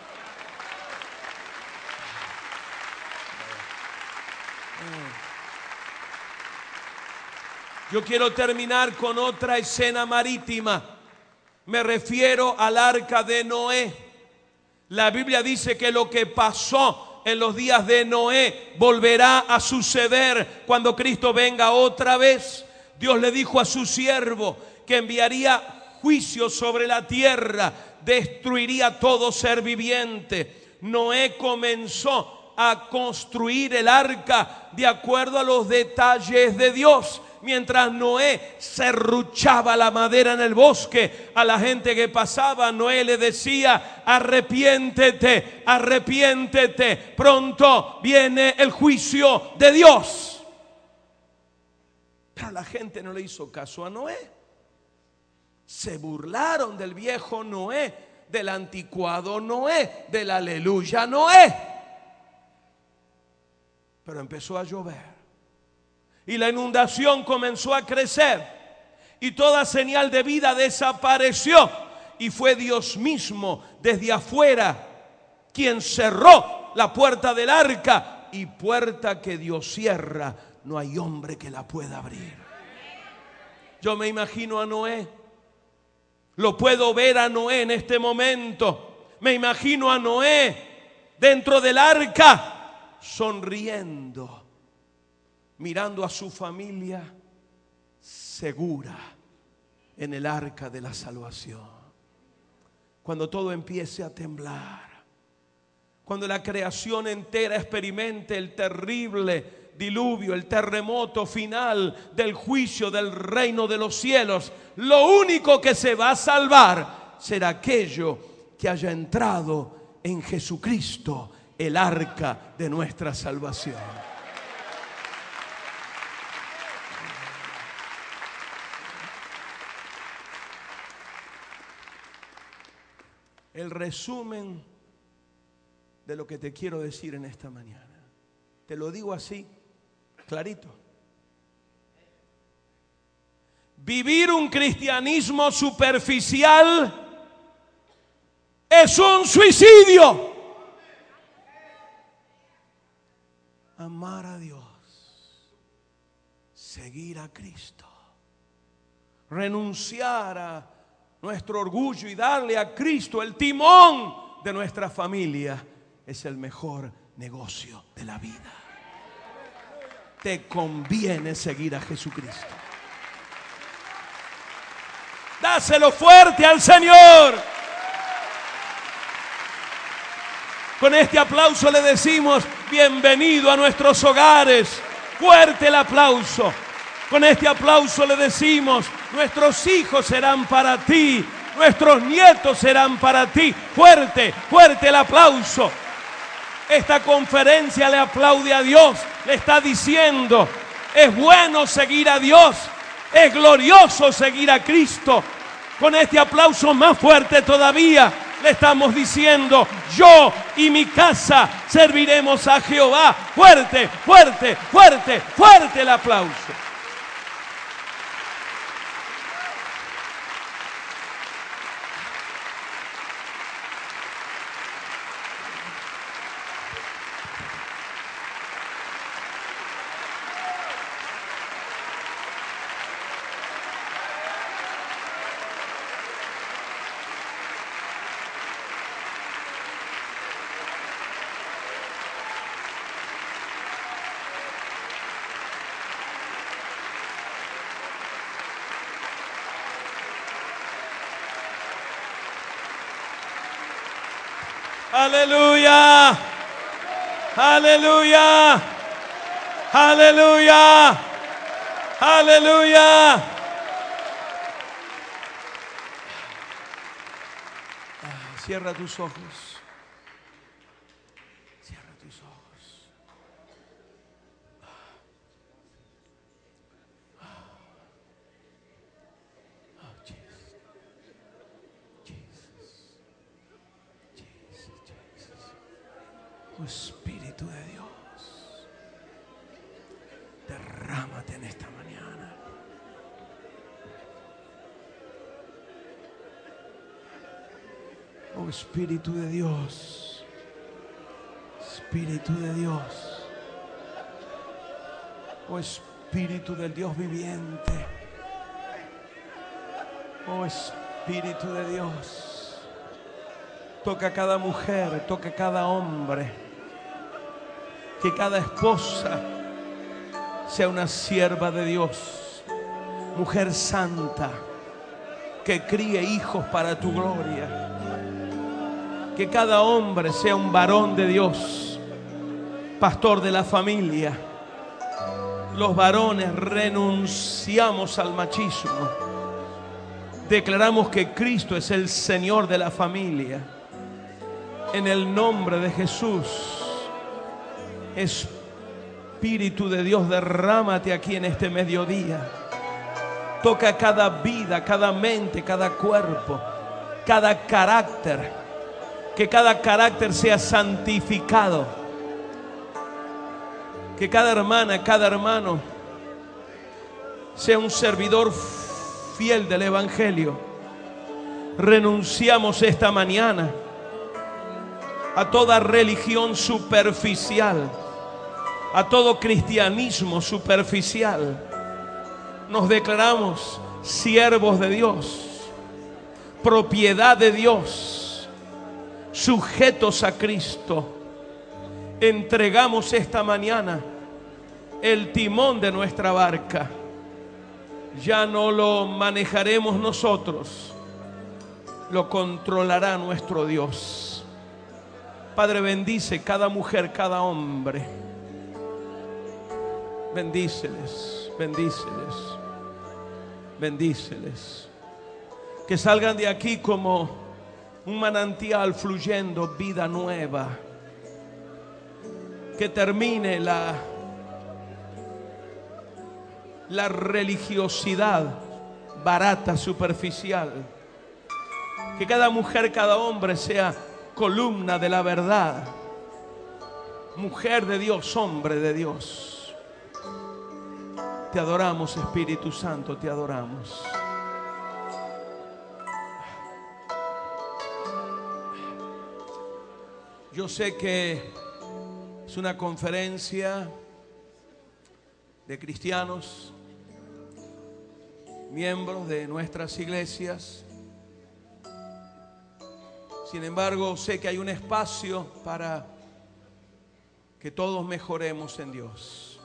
Yo quiero terminar con otra escena marítima. Me refiero al arca de Noé. La Biblia dice que lo que pasó en los días de Noé volverá a suceder cuando Cristo venga otra vez. Dios le dijo a su siervo que enviaría juicio sobre la tierra, destruiría todo ser viviente. Noé comenzó a construir el arca de acuerdo a los detalles de Dios. Mientras Noé serruchaba la madera en el bosque, a la gente que pasaba, Noé le decía: arrepiéntete, arrepiéntete, pronto viene el juicio de Dios. Pero la gente no le hizo caso a Noé. Se burlaron del viejo Noé, del anticuado Noé, del aleluya Noé. Pero empezó a llover y la inundación comenzó a crecer y toda señal de vida desapareció, y fue Dios mismo desde afuera quien cerró la puerta del arca, y puerta que Dios cierra no hay hombre que la pueda abrir. Yo me imagino a Noé, lo puedo ver a Noé en este momento. Me imagino a Noé dentro del arca, sonriendo, mirando a su familia segura en el arca de la salvación. Cuando todo empiece a temblar, cuando la creación entera experimente el terrible diluvio, el terremoto final del juicio del reino de los cielos, lo único que se va a salvar será aquello que haya entrado en Jesucristo, el arca de nuestra salvación. El resumen de lo que te quiero decir en esta mañana, te lo digo así, clarito. Vivir un cristianismo superficial es un suicidio. Amar a Dios, seguir a Cristo, renunciar a nuestro orgullo y darle a Cristo el timón de nuestra familia es el mejor negocio de la vida. Te conviene seguir a Jesucristo. Dáselo fuerte al Señor. Con este aplauso le decimos: bienvenido a nuestros hogares. Fuerte el aplauso. Con este aplauso le decimos: nuestros hijos serán para ti, nuestros nietos serán para ti. Fuerte, fuerte el aplauso. Esta conferencia le aplaude a Dios, le está diciendo: es bueno seguir a Dios, es glorioso seguir a Cristo. Con este aplauso más fuerte todavía le estamos diciendo: yo y mi casa serviremos a Jehová. Fuerte, fuerte, fuerte, fuerte el aplauso. Aleluya. Aleluya. Aleluya. Aleluya. Cierra tus ojos. Cierra tus ojos. Oh, Jesus. Jesus. Jesus, Jesus. Oh, Espíritu de Dios, derrámate en esta mañana. Oh, Espíritu de Dios, Espíritu de Dios, oh, Espíritu del Dios viviente, oh, Espíritu de Dios, toca a cada mujer, toca a cada hombre, que cada esposa sea una sierva de Dios, mujer santa, que críe hijos para tu gloria. Que cada hombre sea un varón de Dios, pastor de la familia. Los varones renunciamos al machismo. Declaramos que Cristo es el Señor de la familia. En el nombre de Jesús, Espíritu de Dios, derrámate aquí en este mediodía. Toca cada vida, cada mente, cada cuerpo, cada carácter. Que cada carácter sea santificado. Que cada hermana, cada hermano sea un servidor fiel del Evangelio. Renunciamos esta mañana a toda religión superficial, a todo cristianismo superficial. Nos declaramos siervos de Dios, propiedad de Dios, sujetos a Cristo. Entregamos esta mañana el timón de nuestra barca. Ya no lo manejaremos nosotros, lo controlará nuestro Dios. Padre, bendice cada mujer, cada hombre. Bendíceles, bendíceles, bendíceles. Que salgan de aquí como un manantial fluyendo vida nueva. Que termine la, la religiosidad barata, superficial. Que cada mujer, cada hombre sea columna de la verdad. Mujer de Dios, hombre de Dios. Te adoramos, Espíritu Santo, te adoramos. Yo sé que es una conferencia de cristianos, miembros de nuestras iglesias. Sin embargo, sé que hay un espacio para que todos mejoremos en Dios.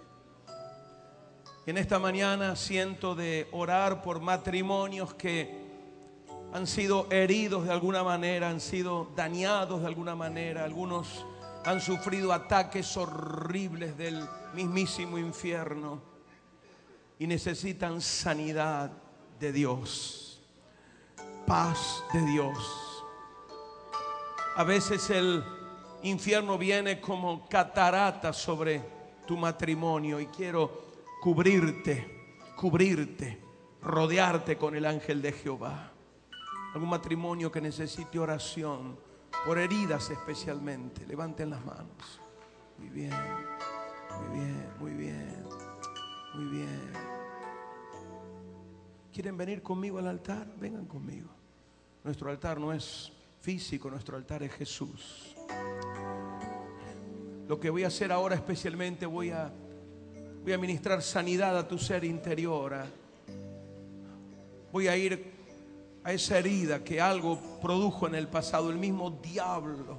En esta mañana siento de orar por matrimonios que han sido heridos de alguna manera, han sido dañados de alguna manera. Algunos han sufrido ataques horribles del mismísimo infierno y necesitan sanidad de Dios, paz de Dios. A veces el infierno viene como catarata sobre tu matrimonio y quiero cubrirte, cubrirte, rodearte con el ángel de Jehová. Algún matrimonio que necesite oración por heridas especialmente, levanten las manos. Muy bien, muy bien, muy bien, muy bien. ¿Quieren venir conmigo al altar? Vengan conmigo. Nuestro altar no es físico, nuestro altar es Jesús. Lo que voy a hacer ahora especialmente, voy a, voy a ministrar sanidad a tu ser interior. A, voy a ir a esa herida que algo produjo en el pasado, el mismo diablo.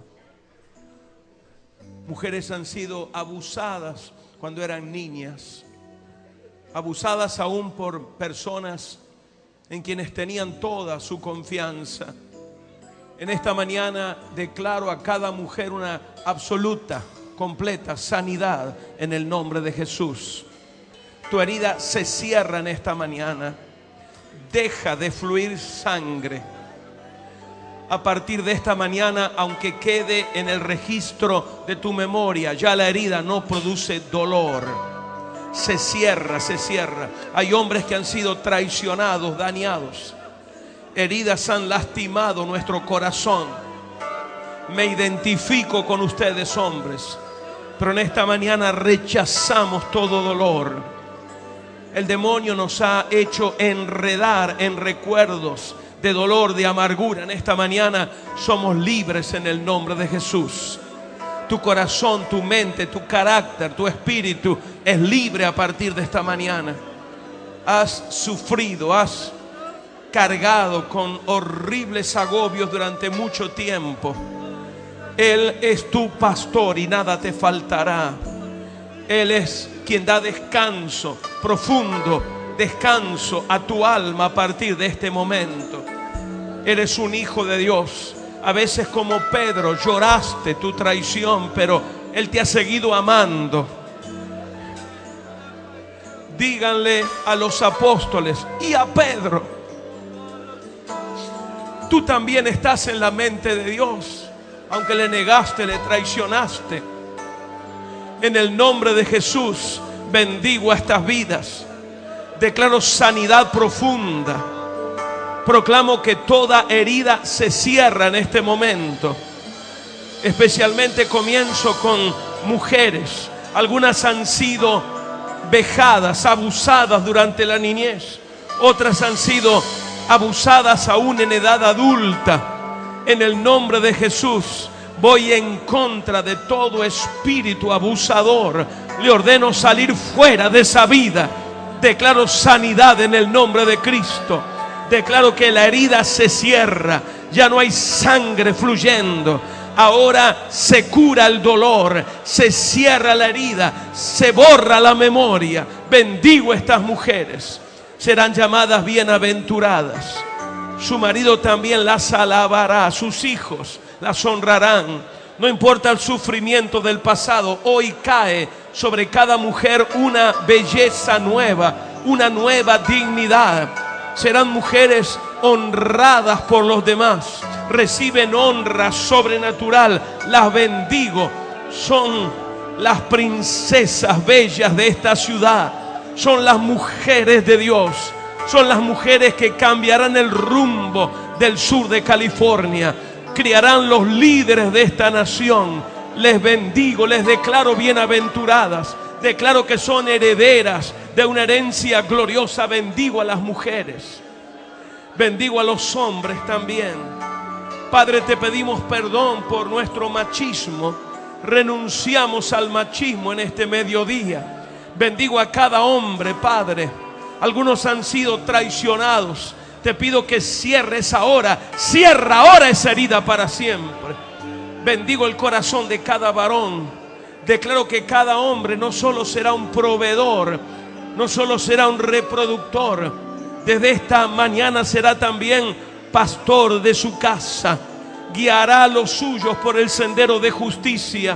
Mujeres han sido abusadas cuando eran niñas, abusadas aún por personas en quienes tenían toda su confianza. En esta mañana declaro a cada mujer una absoluta, completa sanidad en el nombre de Jesús. Tu herida se cierra en esta mañana. Deja de fluir sangre. A partir de esta mañana, aunque quede en el registro de tu memoria, ya la herida no produce dolor. Se cierra, se cierra. Hay hombres que han sido traicionados, dañados. Heridas han lastimado nuestro corazón. Me identifico con ustedes, hombres. Pero en esta mañana rechazamos todo dolor. El demonio nos ha hecho enredar en recuerdos de dolor, de amargura. En esta mañana somos libres en el nombre de Jesús. Tu corazón, tu mente, tu carácter, tu espíritu es libre a partir de esta mañana. Has sufrido, has cargado con horribles agobios durante mucho tiempo. Él es tu pastor y nada te faltará. Él es quien da descanso profundo, descanso a tu alma a partir de este momento. Eres un hijo de Dios. A veces, como Pedro, lloraste tu traición, pero Él te ha seguido amando. Díganle a los apóstoles y a Pedro: tú también estás en la mente de Dios, aunque le negaste, le traicionaste. En el nombre de Jesús bendigo a estas vidas. Declaro sanidad profunda. Proclamo que toda herida se cierra en este momento. Especialmente comienzo con mujeres. Algunas han sido vejadas, abusadas durante la niñez. Otras han sido abusadas aún en edad adulta. En el nombre de Jesús voy en contra de todo espíritu abusador. Le ordeno salir fuera de esa vida. Declaro sanidad en el nombre de Cristo. Declaro que la herida se cierra. Ya no hay sangre fluyendo. Ahora se cura el dolor. Se cierra la herida. Se borra la memoria. Bendigo a estas mujeres. Serán llamadas bienaventuradas. Su marido también las alabará. Sus hijos las honrarán. No importa el sufrimiento del pasado. Hoy cae sobre cada mujer una belleza nueva. Una nueva dignidad. Serán mujeres honradas por los demás. Reciben honra sobrenatural. Las bendigo. Son las princesas bellas de esta ciudad. Son las mujeres de Dios. Son las mujeres que cambiarán el rumbo del sur de California. Criarán los líderes de esta nación. Les bendigo, les declaro bienaventuradas. Declaro que son herederas de una herencia gloriosa. Bendigo a las mujeres. Bendigo a los hombres también. Padre, te pedimos perdón por nuestro machismo. Renunciamos al machismo en este mediodía. Bendigo a cada hombre, Padre. Algunos han sido traicionados. Te pido que cierres ahora. Cierra ahora esa herida para siempre. Bendigo el corazón de cada varón. Declaro que cada hombre no solo será un proveedor, no solo será un reproductor. Desde esta mañana será también pastor de su casa. Guiará a los suyos por el sendero de justicia.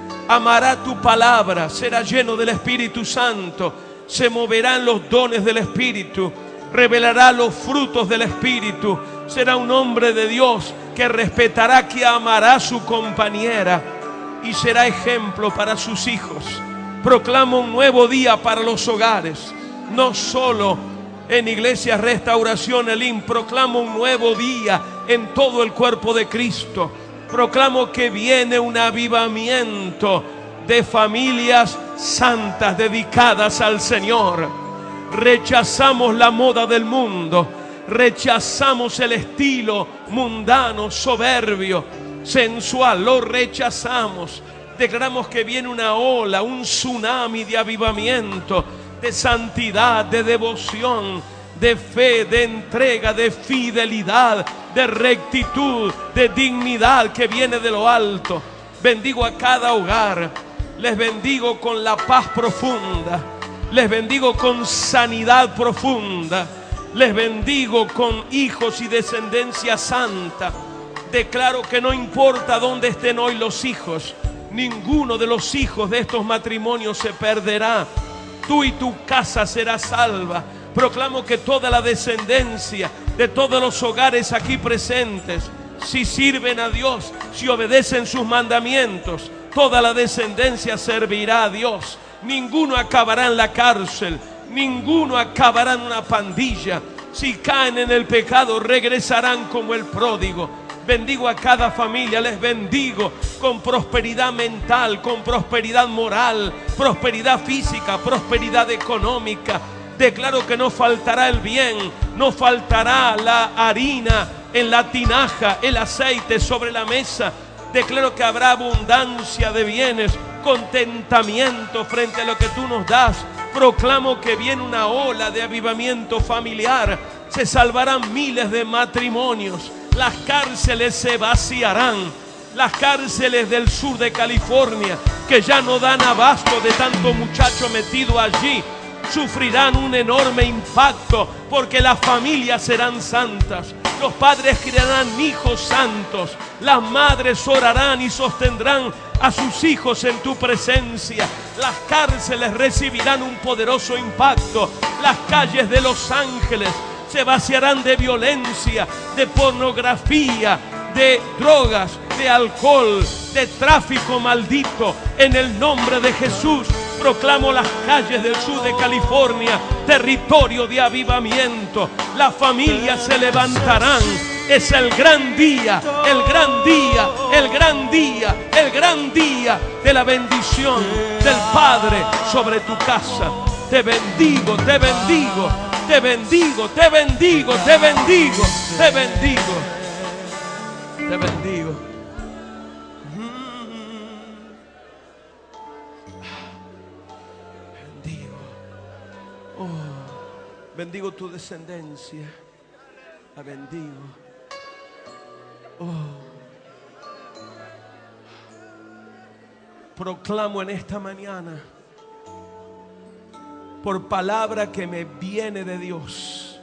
Amará tu palabra. Será lleno del Espíritu Santo. Se moverán los dones del Espíritu. Revelará los frutos del Espíritu. Será un hombre de Dios que respetará, que amará a su compañera y será ejemplo para sus hijos. Proclamo un nuevo día para los hogares. No solo en Iglesia Restauración Elim. Proclamo un nuevo día en todo el cuerpo de Cristo. Proclamo que viene un avivamiento de familias santas dedicadas al Señor. Rechazamos la moda del mundo. Rechazamos el estilo mundano, soberbio, sensual. Lo rechazamos. Declaramos que viene una ola, un tsunami de avivamiento, de santidad, de devoción, de fe, de entrega, de fidelidad, de rectitud, de dignidad que viene de lo alto. Bendigo a cada hogar. Les bendigo con la paz profunda. Les bendigo con sanidad profunda. Les bendigo con hijos y descendencia santa. Declaro que no importa dónde estén hoy los hijos, ninguno de los hijos de estos matrimonios se perderá. Tú y tu casa será salva. Proclamo que toda la descendencia de todos los hogares aquí presentes, si sirven a Dios, si obedecen sus mandamientos, toda la descendencia servirá a Dios. Ninguno acabará en la cárcel, ninguno acabará en una pandilla. Si caen en el pecado, regresarán como el pródigo. Bendigo a cada familia, les bendigo con prosperidad mental, con prosperidad moral, prosperidad física, prosperidad económica. Declaro que no faltará el bien, no faltará la harina en la tinaja, el aceite sobre la mesa. Declaro que habrá abundancia de bienes, contentamiento frente a lo que tú nos das. Proclamo que viene una ola de avivamiento familiar. Se salvarán miles de matrimonios. Las cárceles se vaciarán. Las cárceles del sur de California, que ya no dan abasto de tanto muchacho metido allí, sufrirán un enorme impacto, porque las familias serán santas. Los padres criarán hijos santos. Las madres orarán y sostendrán a sus hijos en tu presencia. Las cárceles recibirán un poderoso impacto. Las calles de Los Ángeles se vaciarán de violencia, de pornografía, de drogas, de alcohol, de tráfico maldito. En el nombre de Jesús proclamo las calles del sur de California territorio de avivamiento. Las familias se levantarán. Es el gran día, el gran día, el gran día, el gran día de la bendición del Padre sobre tu casa. Te bendigo, te bendigo, te bendigo, te bendigo, te bendigo, te bendigo, te bendigo. Bendigo. Oh, bendigo tu descendencia. La bendigo. Oh. Proclamo en esta mañana, por palabra que me viene de Dios,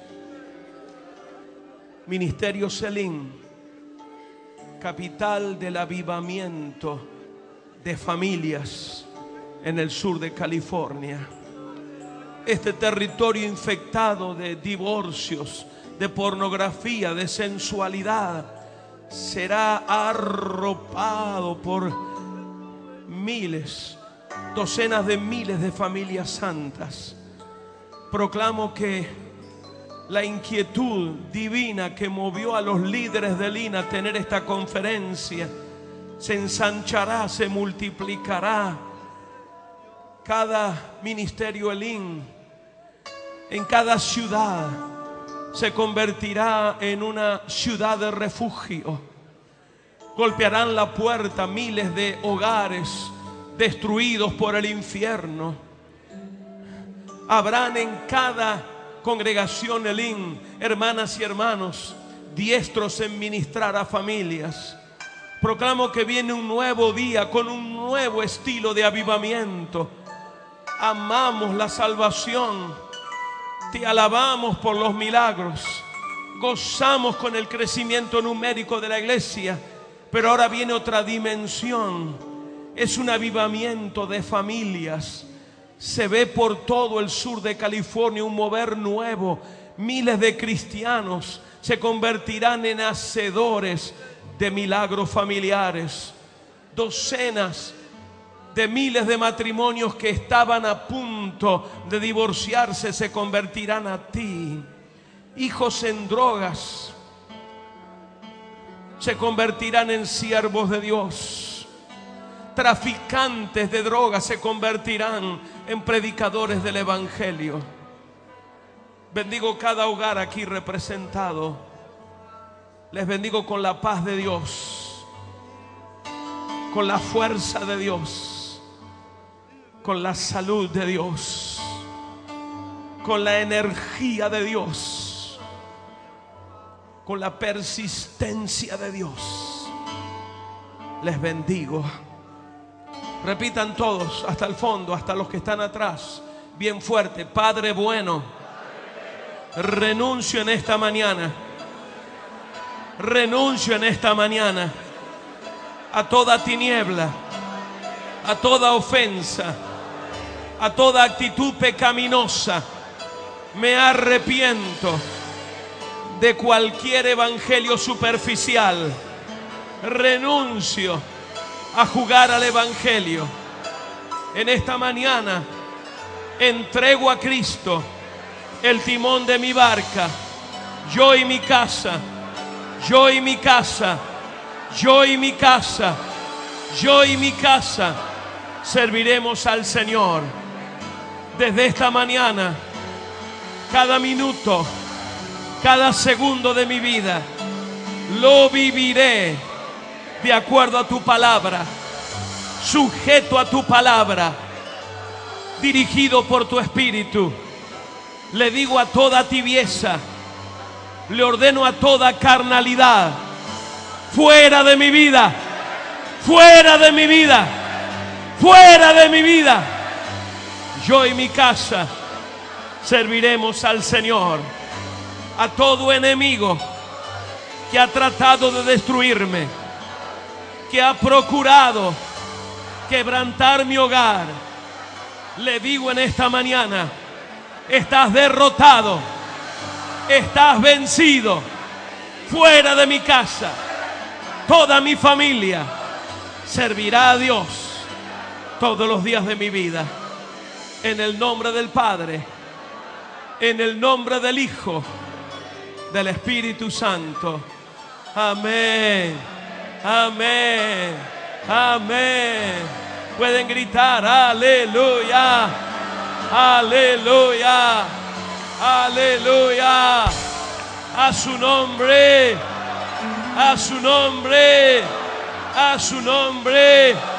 Ministerio Selim, capital del avivamiento de familias en el sur de California. Este territorio infectado de divorcios, de pornografía, de sensualidad, será arropado por miles, docenas de miles de familias santas. Proclamo que la inquietud divina que movió a los líderes de Lina a tener esta conferencia se ensanchará, se multiplicará. Cada ministerio Elim en cada ciudad se convertirá en una ciudad de refugio. Golpearán la puerta miles de hogares destruidos por el infierno. Habrán en cada congregación Elim hermanas y hermanos diestros en ministrar a familias. Proclamo que viene un nuevo día con un nuevo estilo de avivamiento. Amamos la salvación. Te alabamos por los milagros. Gozamos con el crecimiento numérico de la iglesia. Pero ahora viene otra dimensión. Es un avivamiento de familias. Se ve por todo el sur de California un mover nuevo. Miles de cristianos se convertirán en hacedores de milagros familiares. Docenas de miles de matrimonios que estaban a punto de divorciarse se convertirán a ti. Hijos en drogas se convertirán en siervos de Dios. Traficantes de drogas se convertirán en predicadores del evangelio. Bendigo cada hogar aquí representado. Les bendigo con la paz de Dios, con la fuerza de Dios, con la salud de Dios, con la energía de Dios, con la persistencia de Dios. Les bendigo. Repitan todos hasta el fondo, hasta los que están atrás, bien fuerte: Padre bueno, renuncio en esta mañana Renuncio en esta mañana a toda tiniebla, a toda ofensa, a toda actitud pecaminosa. Me arrepiento de cualquier evangelio superficial. Renuncio a jugar al evangelio. En esta mañana entrego a Cristo el timón de mi barca. Yo y mi casa, yo y mi casa, yo y mi casa, yo y mi casa serviremos al Señor. Desde esta mañana, cada minuto, cada segundo de mi vida, lo viviré de acuerdo a tu palabra, sujeto a tu palabra, dirigido por tu Espíritu. Le digo a toda tibieza, le ordeno a toda carnalidad, fuera de mi vida, fuera de mi vida, fuera de mi vida. Yo y mi casa serviremos al Señor. A todo enemigo que ha tratado de destruirme, que ha procurado quebrantar mi hogar, le digo en esta mañana: estás derrotado, estás vencido. Fuera de mi casa, toda mi familia servirá a Dios todos los días de mi vida. En el nombre del Padre, en el nombre del Hijo, del Espíritu Santo. Amén, amén, amén. Pueden gritar aleluya, aleluya, aleluya. A su nombre, a su nombre, a su nombre.